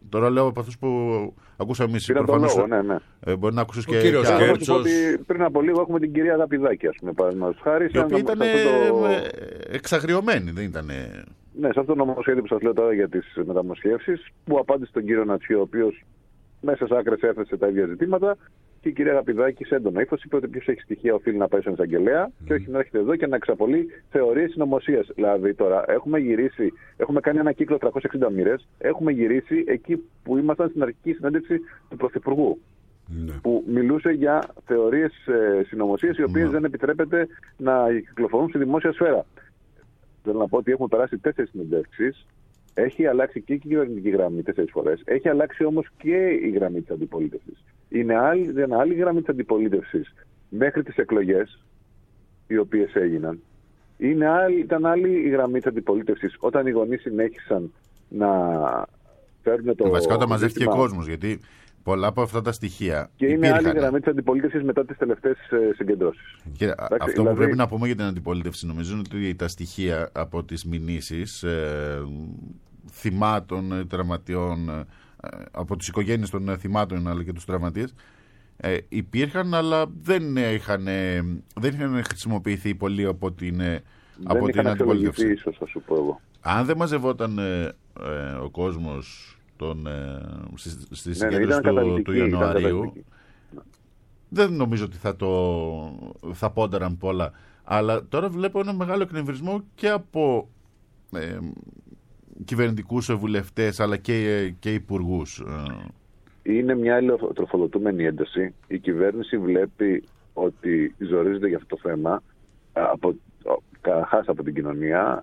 Τώρα λέω από αυτούς που ακούσαμε εμείς. Πήρα τον λόγο, ναι. Μπορεί να ακούσεις ο και κύριος Κέρτσος. Πριν από λίγο έχουμε την κυρία Αγαπηδάκη, ας πούμε, παραδείγματος χάρη. Η οποία ήταν εξαγριωμένη, δεν ήταν. Ναι, σε αυτό το νομοσχέδιο που σας λέω τώρα για τις μεταμοσχεύσεις, που απάντησε τον κύριο Νατσιό, ο οποίος μέσα σε άκρες έθεσε τα ίδια ζητήματα, και η κυρία Αγαπηδάκη σε έντονο ύφος είπε ότι ποιος έχει στοιχεία οφείλει να πάει στον εισαγγελέα και όχι να έρχεται εδώ και να εξαπολύει θεωρίες συνωμοσίας. Δηλαδή τώρα έχουμε κάνει ένα κύκλο 360 μοίρες, έχουμε γυρίσει εκεί που ήμασταν στην αρχική συνέντευξη του Πρωθυπουργού. Ναι. Που μιλούσε για θεωρίες συνωμοσίας οι οποίες δεν επιτρέπεται να κυκλοφορούν στη δημόσια σφαίρα. Θέλω να πω ότι έχουμε περάσει 4 συνεντεύξεις. Έχει αλλάξει και η κυβερνητική γραμμή 4 φορές. Έχει αλλάξει όμως και η γραμμή της αντιπολίτευσης. Είναι άλλη γραμμή της αντιπολίτευσης μέχρι τις εκλογές, οι οποίες έγιναν. Ήταν άλλη η γραμμή της αντιπολίτευσης όταν οι γονείς συνέχισαν να φέρνουν το. Βασικά όταν μαζεύτηκε κόσμος, γιατί πολλά από αυτά τα στοιχεία. Και είναι άλλη η γραμμή της αντιπολίτευσης μετά τις τελευταίες συγκεντρώσεις. Αυτό που πρέπει να πούμε για την αντιπολίτευση, νομίζω είναι ότι τα στοιχεία από τις μηνύσεις θυμάτων, τραυματιών, από τις οικογένειες των θυμάτων αλλά και τους τραυματίες, υπήρχαν, αλλά δεν είχαν χρησιμοποιηθεί πολύ από την αντιπολίτευση. Ίσως, θα σου πω εγώ. Αν δεν μαζευόταν ο κόσμος στη συγκέντρωση του Ιανουαρίου, δεν νομίζω ότι θα πόνταραν πολλά. Αλλά τώρα βλέπω ένα μεγάλο εκνευρισμό και από κυβερνητικούς βουλευτές αλλά και υπουργούς. Είναι μια ηλεκτροφοδοτούμενη ένταση. Η κυβέρνηση βλέπει ότι ζορίζεται για αυτό το θέμα καταρχάς από την κοινωνία,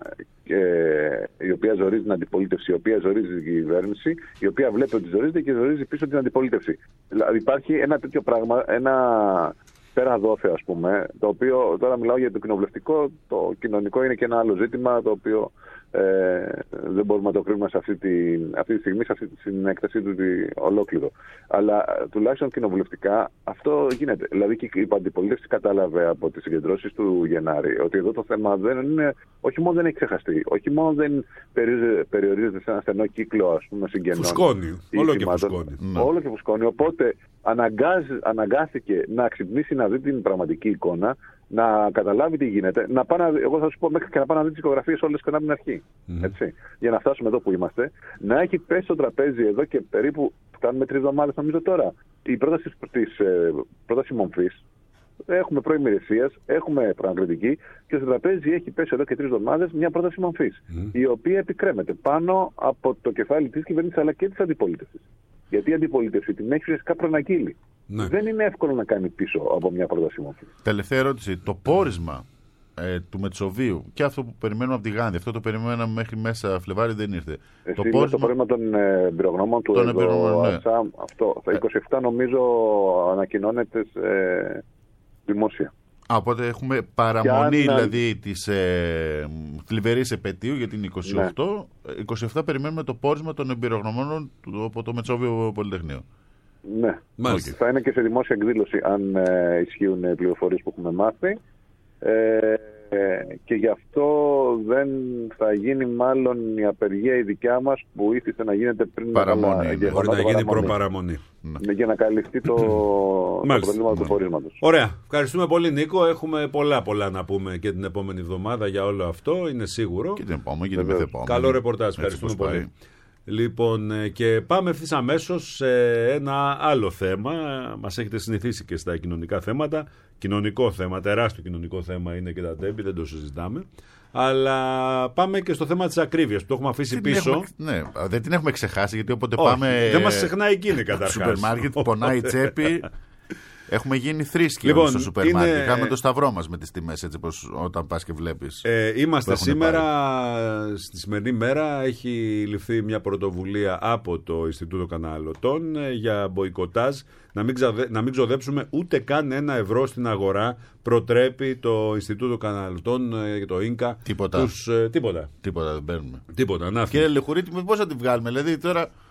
η οποία ζορίζει την αντιπολίτευση, η οποία ζορίζει την κυβέρνηση, η οποία βλέπει ότι ζορίζεται και ζορίζει πίσω την αντιπολίτευση. Δηλαδή υπάρχει ένα τέτοιο πράγμα, ένα πέρα δόθε, ας πούμε, το οποίο τώρα μιλάω για το κοινοβουλευτικό, το κοινωνικό είναι και ένα άλλο ζήτημα, το οποίο δεν μπορούμε να το κρίνουμε αυτή τη στιγμή, σε αυτή την έκτασή του ολόκληρο. Αλλά τουλάχιστον κοινοβουλευτικά αυτό γίνεται. Δηλαδή και η αντιπολίτευση κατάλαβε από τις συγκεντρώσεις του Γενάρη ότι εδώ το θέμα όχι μόνο δεν έχει ξεχαστεί, όχι μόνο δεν περιορίζεται σε ένα στενό κύκλο, ας πούμε, συγγενών. Φουσκώνει. Όλο και φουσκώνει. Όλο και φουσκώνει. Οπότε αναγκάστηκε να ξυπνήσει, να δει την πραγματική εικόνα, να καταλάβει τι γίνεται, εγώ θα σου πω μέχρι και να πάει να δει τις οικογραφίες όλες και από την αρχή. Έτσι, για να φτάσουμε εδώ που είμαστε, να έχει πέσει στο τραπέζι εδώ και περίπου, κάνουμε 3 εβδομάδες νομίζω τώρα, η πρόταση μομφής. Έχουμε προημερησίας, έχουμε πραγματική και στο τραπέζι έχει πέσει εδώ και 3 εβδομάδες μια πρόταση μομφής, η οποία επικρέμεται πάνω από το κεφάλι της κυβέρνησης αλλά και της αντιπολίτευσης. Γιατί η αντιπολίτευση την έχει ουσιαστικά προναγγείλει. Ναι. Δεν είναι εύκολο να κάνει πίσω από μια πρόταση μομφής. Τελευταία ερώτηση. Το πόρισμα του Μετσοβίου και αυτό που περιμένουμε από τη Γάνδη, αυτό το περιμέναμε μέχρι μέσα Φλεβάρι, δεν ήρθε. Το πόρισμα των εμπειρογνώμων του ΑΣΑΜ, αυτό, 27 νομίζω ανακοινώνεται δημόσια. Οπότε έχουμε παραμονή δηλαδή της θλιβερής επετείου για την 28. Ναι. 27 περιμένουμε το πόρισμα των εμπειρογνωμόνων από το Μετσόβιο Πολυτεχνείο. Ναι, θα είναι και σε δημόσια εκδήλωση αν ισχύουν οι πληροφορίες που έχουμε μάθει. Και γι' αυτό δεν θα γίνει μάλλον η απεργία η δικιά μας που ήθιστε να γίνεται πριν παραμονή. Μπορεί να γίνει προπαραμονή. Για να καλυφθεί το πρόβλημα του πορίσματος. Ωραία. Ευχαριστούμε πολύ, Νίκο. Έχουμε πολλά να πούμε και την επόμενη εβδομάδα για όλο αυτό, είναι σίγουρο. Και την επόμενη και την μεθεπόμενη. Καλό ρεπορτάζ. Ευχαριστούμε πολύ. Λοιπόν, και πάμε ευθύς αμέσως σε ένα άλλο θέμα. Μας έχετε συνηθίσει και στα κοινωνικά θέματα. Κοινωνικό θέμα, τεράστιο κοινωνικό θέμα είναι και τα τέμπη, δεν το συζητάμε. Αλλά πάμε και στο θέμα της ακρίβειας που το έχουμε αφήσει πίσω. Δεν την έχουμε ξεχάσει, γιατί όποτε πάμε. Δεν μας ξεχνάει εκείνη καταρχάς. Στο σούπερ μάρκετ πονάει η τσέπη. Έχουμε γίνει θρήσκοι στο σούπερ μάρκετ. Κάνουμε το σταυρό μας με τις τιμές, έτσι πως όταν πας και βλέπεις. Είμαστε σήμερα, στη σημερινή μέρα, έχει ληφθεί μια πρωτοβουλία από το Ινστιτούτο Καταναλωτών για μποϊκοτάζ. Να μην ξοδέψουμε ούτε καν €1 στην αγορά. Προτρέπει το Ινστιτούτο Καταναλωτών, το ΙΝΚΑ. Τίποτα. Τίποτα δεν παίρνουμε. Τίποτα. Κύριε Λεχουρίτη, πώς θα τη βγάλουμε, δηλαδή τώρα.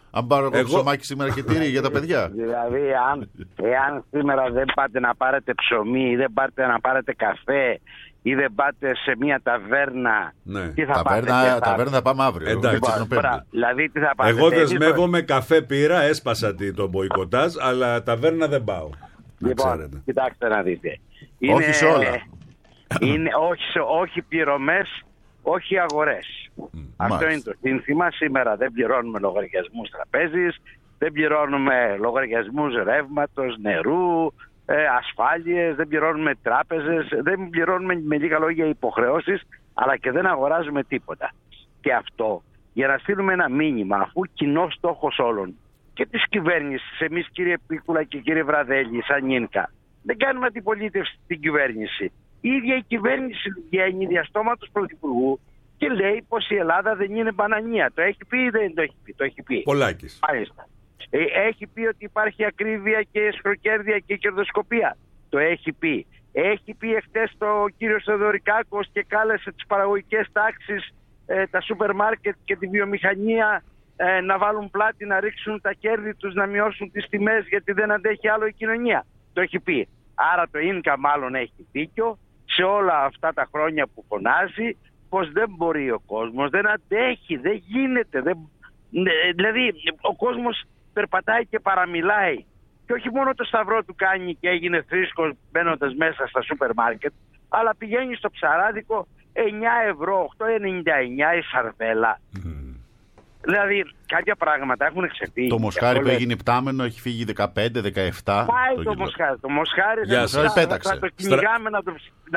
Αν πάρω εγώ ψωμάκι σήμερα και τύρι για τα παιδιά. Δηλαδή, εάν σήμερα δεν πάτε να πάρετε ψωμί ή δεν πάτε να πάρετε καφέ ή δεν πάτε σε μια ταβέρνα, ναι. Τι θα πάτε? Ταβέρνα θα πάμε αύριο. Εντάξει. Δηλαδή, τι θα πάτε? Εγώ δεσμεύομαι, καφέ πήρα, έσπασα το μποϊκοτάζ, αλλά ταβέρνα δεν πάω. Λοιπόν, κοιτάξτε να δείτε. Όχι σε όλα. Όχι πληρωμές, όχι αγορές. Αυτό είναι το σύνθημα. Σήμερα δεν πληρώνουμε λογαριασμούς τραπέζης, δεν πληρώνουμε λογαριασμούς ρεύματος, νερού, ασφάλειες, δεν πληρώνουμε τράπεζες, δεν πληρώνουμε με λίγα λόγια υποχρεώσεις, αλλά και δεν αγοράζουμε τίποτα. Και αυτό για να στείλουμε ένα μήνυμα, αφού κοινός στόχος όλων και της κυβέρνησης, εμείς κύριε Πίκουλα και κύριε Βραδέλη, σαν Ίνκα, δεν κάνουμε αντιπολίτευση στην κυβέρνηση. Η ίδια η κυβέρνηση βγαίνει διαστόματος πρωθυπουργού και λέει πως η Ελλάδα δεν είναι μπανανία. Το έχει πει ή δεν το έχει πει? Το έχει πει. Πολάκης. Μάλιστα. Έχει πει ότι υπάρχει ακρίβεια και σχροκέρδεια και κερδοσκοπία. Το έχει πει. Έχει πει εχθές το κύριο Θεοδωρικάκος και κάλεσε τις παραγωγικές τάξεις, τα σούπερ μάρκετ και τη βιομηχανία να βάλουν πλάτη, να ρίξουν τα κέρδη τους, να μειώσουν τις τιμές γιατί δεν αντέχει άλλο η κοινωνία. Το έχει πει. Άρα το Ίνκα μάλλον έχει δίκιο σε όλα αυτά τα χρόνια που φωνάζει πως δεν μπορεί ο κόσμος, δεν αντέχει, δεν γίνεται. Δηλαδή ο κόσμος περπατάει και παραμιλάει. Και όχι μόνο το σταυρό του κάνει και έγινε θρήσκος μπαίνοντας μέσα στα σούπερ μάρκετ, αλλά πηγαίνει στο ψαράδικο 9 ευρώ, 8,99 η σαρδέλα. Δηλαδή κάποια πράγματα έχουν ξεφύγει. Το μοσχάρι που έγινε πτάμενο έχει φύγει 15-17. Πάει το μοσχάρι. Το μοσχάρι θα το κυνηγάμε να το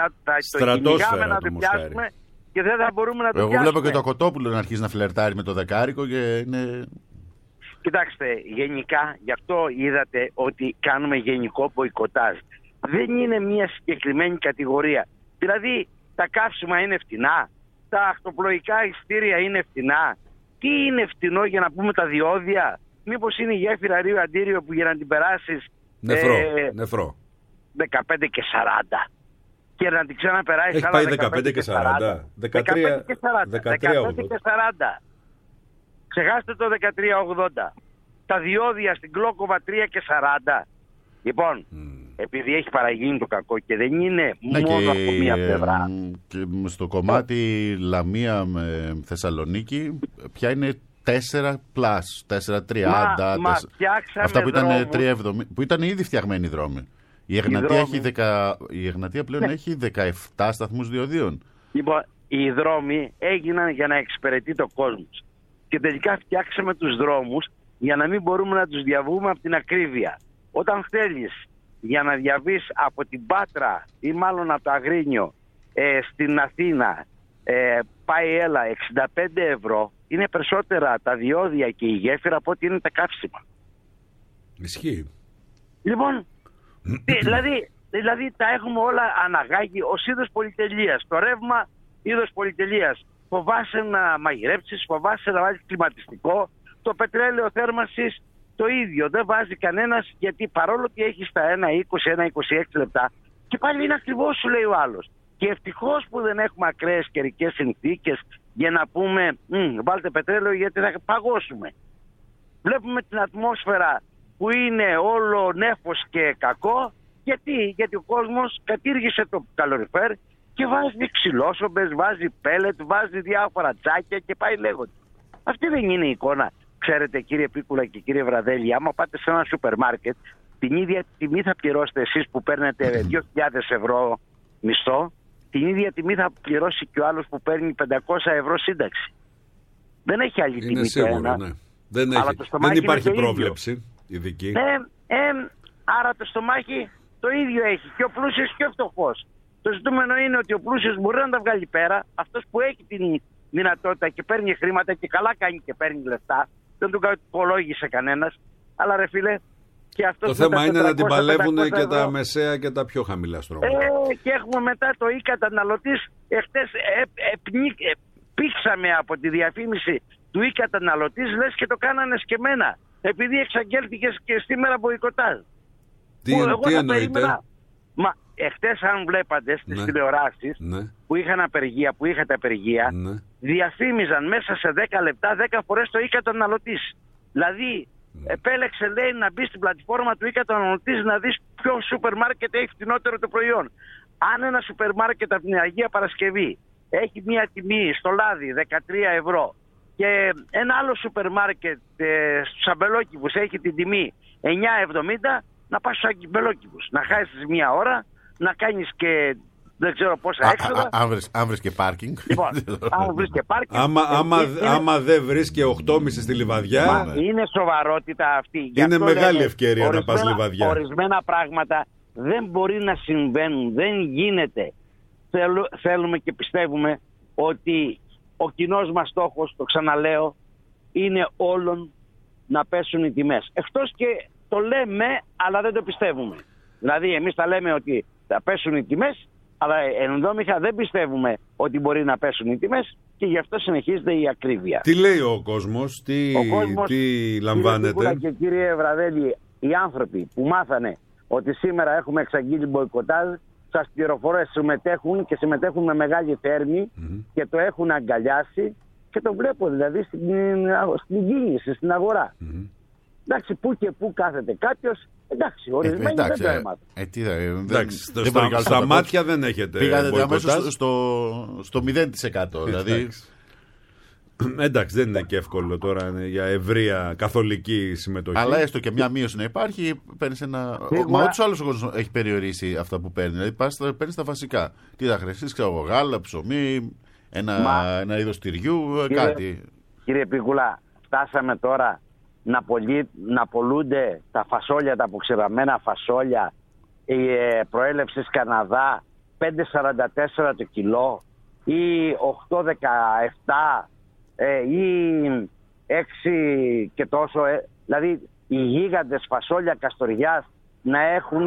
πιάσουμε και δεν θα μπορούμε να το πιάσουμε. Εγώ βλέπω και το Κοτόπουλο να αρχίσει να φλερτάρει με το δεκάρικο και είναι... Κοιτάξτε, γενικά, γι' αυτό είδατε ότι κάνουμε γενικό μποϊκοτάζ. Δεν είναι μια συγκεκριμένη κατηγορία. Δηλαδή, τα καύσιμα είναι φτηνά, τα ακτοπλοϊκά ειστήρια είναι φτηνά. Τι είναι φτηνό για να πούμε τα διόδια? Μήπως είναι η γέφυρα Ρίου Αντίριο που για να την περάσεις νεφρό 15 και 40 και να την ξαναπεράσεις έχει άλλα πάει 15 και 40 15 και 40. Ξεχάστε το 1380. Τα διόδια στην Κλόκοβα 3 και 40. Λοιπόν, επειδή έχει παραγίνει το κακό και δεν είναι μόνο από μία πλευρά. Και στο κομμάτι Λαμία με Θεσσαλονίκη πια είναι 4+, 4,30. Αυτά που ήταν 3,70, που ήταν ήδη φτιαγμένοι οι δρόμοι. Η Εγνατία πλέον έχει 17 σταθμούς διοδίων. Λοιπόν, οι δρόμοι έγιναν για να εξυπηρετεί το κόσμο. Και τελικά φτιάξαμε τους δρόμους για να μην μπορούμε να τους διαβούμε από την ακρίβεια. Όταν θέλεις για να διαβείς από την Πάτρα ή μάλλον από το Αγρίνιο στην Αθήνα πάει έλα 65 ευρώ, είναι περισσότερα τα διόδια και η γέφυρα από ό,τι είναι τα καύσιμα. Ισχύει. Λοιπόν, δηλαδή τα έχουμε όλα αναγάγει ως είδος πολυτελείας. Το ρεύμα είδος πολυτελείας. Φοβάσαι να μαγειρέψεις, φοβάσαι να βάλεις κλιματιστικό. Το πετρέλαιο θέρμανσης το ίδιο. Δεν βάζει κανένας, γιατί παρόλο ότι έχει στα 1,20-1,26 λεπτά και πάλι είναι ακριβώς, σου λέει ο άλλος. Και ευτυχώς που δεν έχουμε ακραίες καιρικές συνθήκες για να πούμε βάλτε πετρέλαιο γιατί θα παγώσουμε. Βλέπουμε την ατμόσφαιρα που είναι όλο νέφος και κακό. Γιατί ο κόσμος κατήργησε το καλοριφέρ και βάζει ξυλόσομπες, βάζει πέλετ, βάζει διάφορα τσάκια και πάει λέγοντας. Αυτή δεν είναι η εικόνα. Ξέρετε κύριε Πίκουλα και κύριε Βραδέλη, άμα πάτε σε ένα σούπερ μάρκετ, την ίδια τιμή θα πληρώσετε εσείς που παίρνετε 2.000 ευρώ μισθό, την ίδια τιμή θα πληρώσει και ο άλλος που παίρνει 500 ευρώ σύνταξη. Δεν έχει άλλη τιμή. Είναι σίγουρο, ναι. Δεν υπάρχει πρόβλεψη ειδική. Άρα το στομάχι το ίδιο έχει και ο πλούσιος και ο φτωχός. Το ζητούμενο είναι ότι ο πλούσιος μπορεί να τα βγάλει πέρα, αυτός που έχει την δυνατότητα και παίρνει χρήματα και καλά κάνει και παίρνει λεφτά, δεν του υπολόγισε κανένας, αλλά ρε φίλε, και αυτός. Το θέμα είναι να την παλεύουν και τα μεσαία και τα πιο χαμηλά στρώματα. Και έχουμε μετά το καταναλωτής. Εχθές πήξαμε από τη διαφήμιση του καταναλωτής, λες και το κάνανε σκεμμένα, επειδή εξαγγέλθηκες και σήμερα μποϊκοτάζ. Τι εννοείται? Μα εχθές αν βλέπατε στις τηλεοράσεις που είχαν απεργία, που είχατε απεργία, διαφήμιζαν μέσα σε 10 λεπτά 10 φορές το καταναλωτής. Δηλαδή, επέλεξε, λέει, να μπει στην πλατφόρμα του ή καταναλωτής να δεις ποιο σούπερ μάρκετ έχει φτηνότερο το προϊόν. Αν ένα σούπερ μάρκετ από την Αγία Παρασκευή έχει μια τιμή στο λάδι 13 ευρώ και ένα άλλο σούπερ μάρκετ στους αμπελόκηβους έχει την τιμή 9,70, να πας στους αμπελόκηβους, να χάσεις μια ώρα, να κάνεις και δεν ξέρω πόσα έξοδα. Αν βρεις και πάρκινγκ. Λοιπόν, αν βρεις και πάρκινγκ. Άμα δεν βρεις και 8,5 στη Λιβαδιά. Είναι σοβαρότητα αυτή. Είναι μεγάλη ευκαιρία να πας Λιβαδιά. Ορισμένα πράγματα δεν μπορεί να συμβαίνουν. Δεν γίνεται. Θέλουμε και πιστεύουμε ότι ο κοινός μας στόχος, το ξαναλέω, είναι όλων να πέσουν οι τιμές. Εκτός και το λέμε, αλλά δεν το πιστεύουμε. Δηλαδή, εμείς θα λέμε ότι θα πέσουν οι τιμές, αλλά ενδόμηχα δεν πιστεύουμε ότι μπορεί να πέσουν οι τιμές και γι' αυτό συνεχίζεται η ακρίβεια. Τι λέει ο κόσμος, τι λαμβάνεται? Και κύριε Βραδέλη, οι άνθρωποι που μάθανε ότι σήμερα έχουμε εξαγγείλει μποϊκοτάζ, σας πληροφορώ, συμμετέχουν με μεγάλη θέρμη και το έχουν αγκαλιάσει και το βλέπω δηλαδή στην κίνηση, στην αγορά. Εντάξει, πού και πού κάθεται κάποιος, εντάξει, ορισμένοι δεν το έμαθαν. Στα μάτια δεν έχετε. Πήγατε αμέσως στο 0%. Δηλαδή. Εντάξει, δεν είναι και εύκολο τώρα για ευρεία καθολική συμμετοχή. Αλλά έστω και μια μείωση να υπάρχει, παίρνεις ένα. Μα ούτως άλλως ο κόσμος έχει περιορίσει αυτά που παίρνει. Δηλαδή παίρνεις τα βασικά. Τι θα χρειαστείς, ξέρω εγώ, γάλα, ψωμί, ένα είδος τυριού, κάτι. Κύριε Πικουλά, φτάσαμε τώρα να πολλούνται τα φασόλια, τα αποξηραμένα φασόλια προέλευσης Καναδά 5,44 το κιλό ή 8,17 ή 6 και τόσο. Δηλαδή οι γίγαντες φασόλια Καστοριάς να έχουν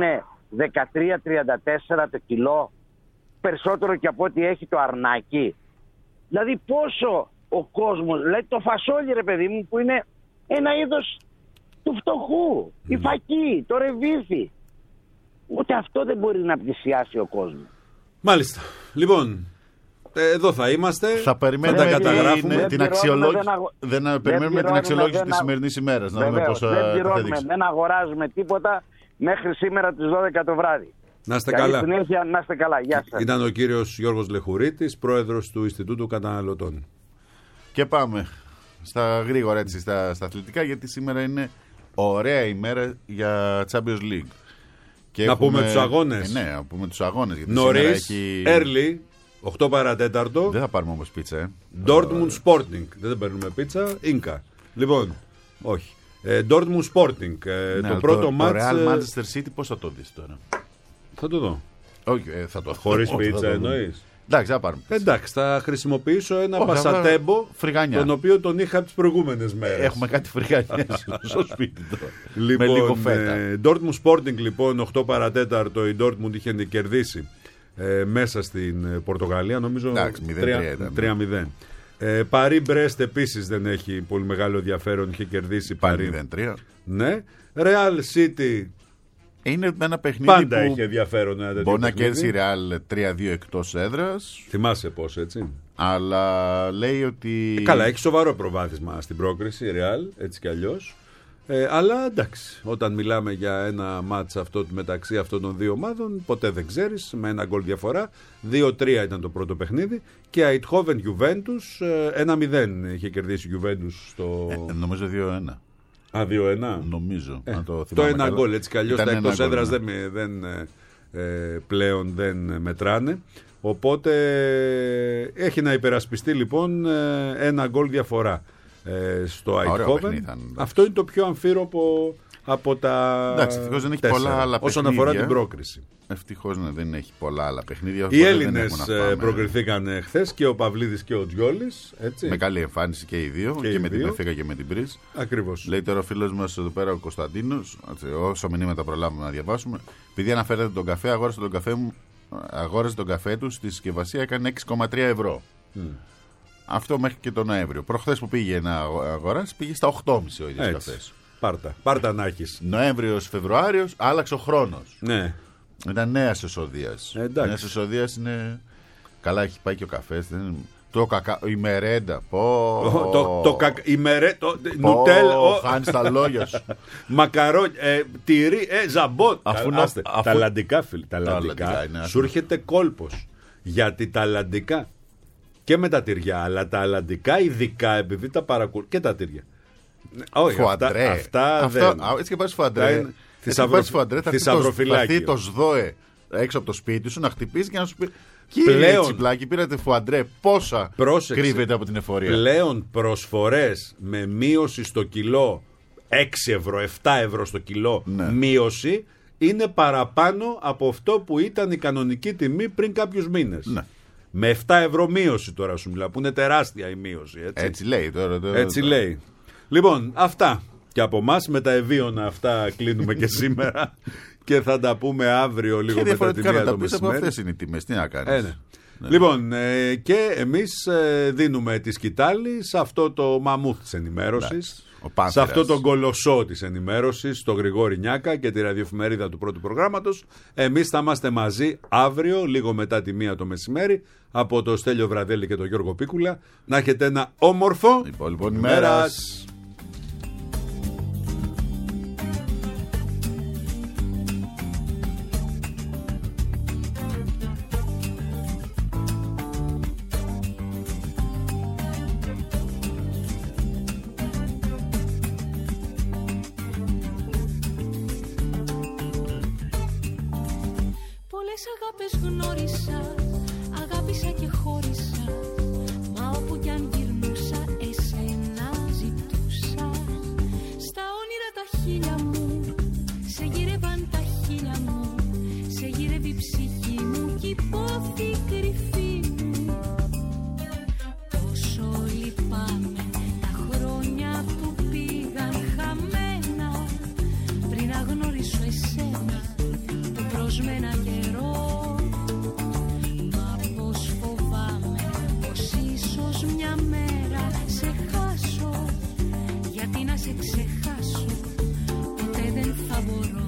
13,34 το κιλό, περισσότερο και από ό,τι έχει το αρνάκι. Δηλαδή πόσο ο κόσμος, δηλαδή το φασόλι, ρε παιδί μου, που είναι ένα είδος του φτωχού, η φακή, το ρεβίθι, ούτε αυτό δεν μπορεί να πλησιάσει ο κόσμος. Μάλιστα. Λοιπόν, εδώ θα είμαστε. Θα περιμένουμε τα καταγράφουμε. Την αξιολόγηση. Περιμένουμε την αξιολόγηση της σημερινής ημέρας. Να δούμε πόσα θα δείξει. Δεν αγοράζουμε τίποτα μέχρι σήμερα τις 12 το βράδυ. Να είστε καλά. Συνέχεια, να είστε καλά. Γεια σας. Ήταν ο κύριος Γιώργος Λεχουρίτης, πρόεδρος του Ινστιτούτου Καταναλωτών. Και πάμε στα γρήγορα, έτσι, στα αθλητικά, γιατί σήμερα είναι ωραία ημέρα για Champions League. Και να πούμε τους αγώνες. Ναι, να πούμε τους αγώνες. Νωρίς, early, 8 παρατέταρτο. Δεν θα πάρουμε όμως πίτσα, Dortmund Sporting. Δεν παίρνουμε πίτσα, Ίνκα. Λοιπόν, όχι. Dortmund Sporting. Ναι, το πρώτο μάτς. Το Real Manchester City πώς θα το δεις τώρα? Θα το δω. Όχι, θα το. Χωρίς πίτσα εννοείς? Εντάξει, θα πάρουμε. Εντάξει, θα χρησιμοποιήσω ένα πασατέμπο, τον οποίο τον είχα από τις προηγούμενες μέρες. Έχουμε κάτι φρυγανιές στο σπίτι τώρα. Λοιπόν, με λίγο φέτα. Dortmund Sporting, λοιπόν, 8 παρατέταρτο, η Dortmund είχε κερδίσει μέσα στην Πορτογαλία, νομίζω 3-0. Παρί Μπρέστ επίσης δεν έχει πολύ μεγάλο ενδιαφέρον, είχε κερδίσει Παρί 0-3. Ναι. Real City. Είναι ένα παιχνίδι πάντα που έχει ενδιαφέρον ένα τέτοιο μπορεί να παιχνίδι. κέρδισει η Real 3-2 εκτός έδρας. Θυμάσαι πώς, έτσι. Αλλά λέει ότι. Καλά, έχει σοβαρό προβάδισμα στην πρόκριση η Real, έτσι κι αλλιώς. Αλλά εντάξει, όταν μιλάμε για ένα μάτς μεταξύ αυτών των δύο ομάδων, ποτέ δεν ξέρεις, με ένα γκολ διαφορά. 2-3 ήταν το πρώτο παιχνίδι. Και Eindhoven Juventus 1-0 είχε κερδίσει η Juventus στο. Νομίζω 2-1. 2-1. Νομίζω. Το ένα γκολ, έτσι κι αλλιώς τα εκτός έδρας πλέον δεν μετράνε. Οπότε έχει να υπερασπιστεί λοιπόν ένα γκολ διαφορά στο Eindhoven. Αυτό είναι το πιο αμφίροπο από τα. Εντάξει, ευτυχώς δεν έχει πολλά άλλα παιχνίδια. Όσον αφορά την πρόκριση. Ευτυχώς δεν έχει πολλά άλλα παιχνίδια. Οι Έλληνες προκριθήκαν χθες, και ο Παυλίδης και ο Τζιόλης. Έτσι. Με καλή εμφάνιση και οι δύο. Και με την Πεφέκα και με την Πρις. Ακριβώς. Λέει τώρα ο φίλος μας εδώ πέρα ο Κωνσταντίνος, όσο μηνύματα προλάβουμε να διαβάσουμε. Επειδή αναφέρατε τον καφέ, αγόρασε τον καφέ του στη συσκευασία, έκανε 6,3 ευρώ. Αυτό μέχρι και τον Νοέμβριο. Προχθές που πήγε να αγοράσει, πήγε στα 8,5 ο ίδιος καφές. Πάρτα να έχεις. Νοέμβριος-Φεβρουάριος άλλαξε ο χρόνος. Ναι. Ήταν νέας εσοδείας. Νέας εσοδείας είναι. Καλά, έχει πάει και ο καφές. Η μερέντα. Νουτέλ. Χάνεις τα λόγια σου. Μακαρόνι. Τυρί. Ζαμπόν. Ταλαντικά, φίλοι. Σου έρχεται κόλπος. Γιατί ταλαντικά. Και με τα τυριά. Αλλά τα ταλαντικά ειδικά επειδή τα παρακολουθούν. Και τα τυριά. Όχι, αυτά δεν. Έτσι και πάρεις φουαντρέ. Θα έρθει το ΣΔΟΕ έξω από το σπίτι σου να χτυπήσει και να σου πει: Κύριε Τσιπλάκη, πήρατε φουαντρέ. Πόσα κρύβεται από την εφορία? Πλέον προσφορές με μείωση στο κιλό 6 ευρώ, 7 ευρώ στο κιλό, μείωση είναι παραπάνω από αυτό που ήταν η κανονική τιμή πριν κάποιους μήνες. Ναι. Με 7 ευρώ μείωση τώρα σου μιλάω, που είναι τεράστια η μείωση. Έτσι λέει τώρα. Έτσι λέει. Λοιπόν, αυτά. Και από εμάς με τα ευίωνα αυτά κλείνουμε και σήμερα. Και θα τα πούμε αύριο λίγο μετά τη μία το μεσημέρι. Αυτές είναι οι τιμές, τι να κάνεις. Ναι. Λοιπόν, και εμείς δίνουμε τη σκητάλη σε αυτό το μαμούθ της ενημέρωσης, σε αυτό το κολοσσό της ενημέρωσης, στο Γρηγόρη Νιάκα και τη ραδιοεφημερίδα του πρώτου προγράμματος. Εμείς θα είμαστε μαζί αύριο, λίγο μετά τη μία το μεσημέρι, από το Στέλιο Βραδέλη και τον Γιώργο Πίκουλα. Να έχετε ένα όμορφο υπόλοιπο ημέρας. Αγάπες γνώρισα, αγάπησα και χώρισα. Μα όπου κι αν γυρνούσα, εσένα ζητούσα. Στα όνειρα τα χείλια μου, σε γύρευαν τα χείλια μου. Σε γύρευε η ψυχή μου κι υπόθη κρυφή μου. Τόσο λυπάμαι τα χρόνια που πήγαν χαμένα. Πριν να γνωρίσω εσένα, το προσμένα καιρό. Μια μέρα σε χάσω, γιατί να σε ξεχάσω ποτέ δεν θα μπορώ.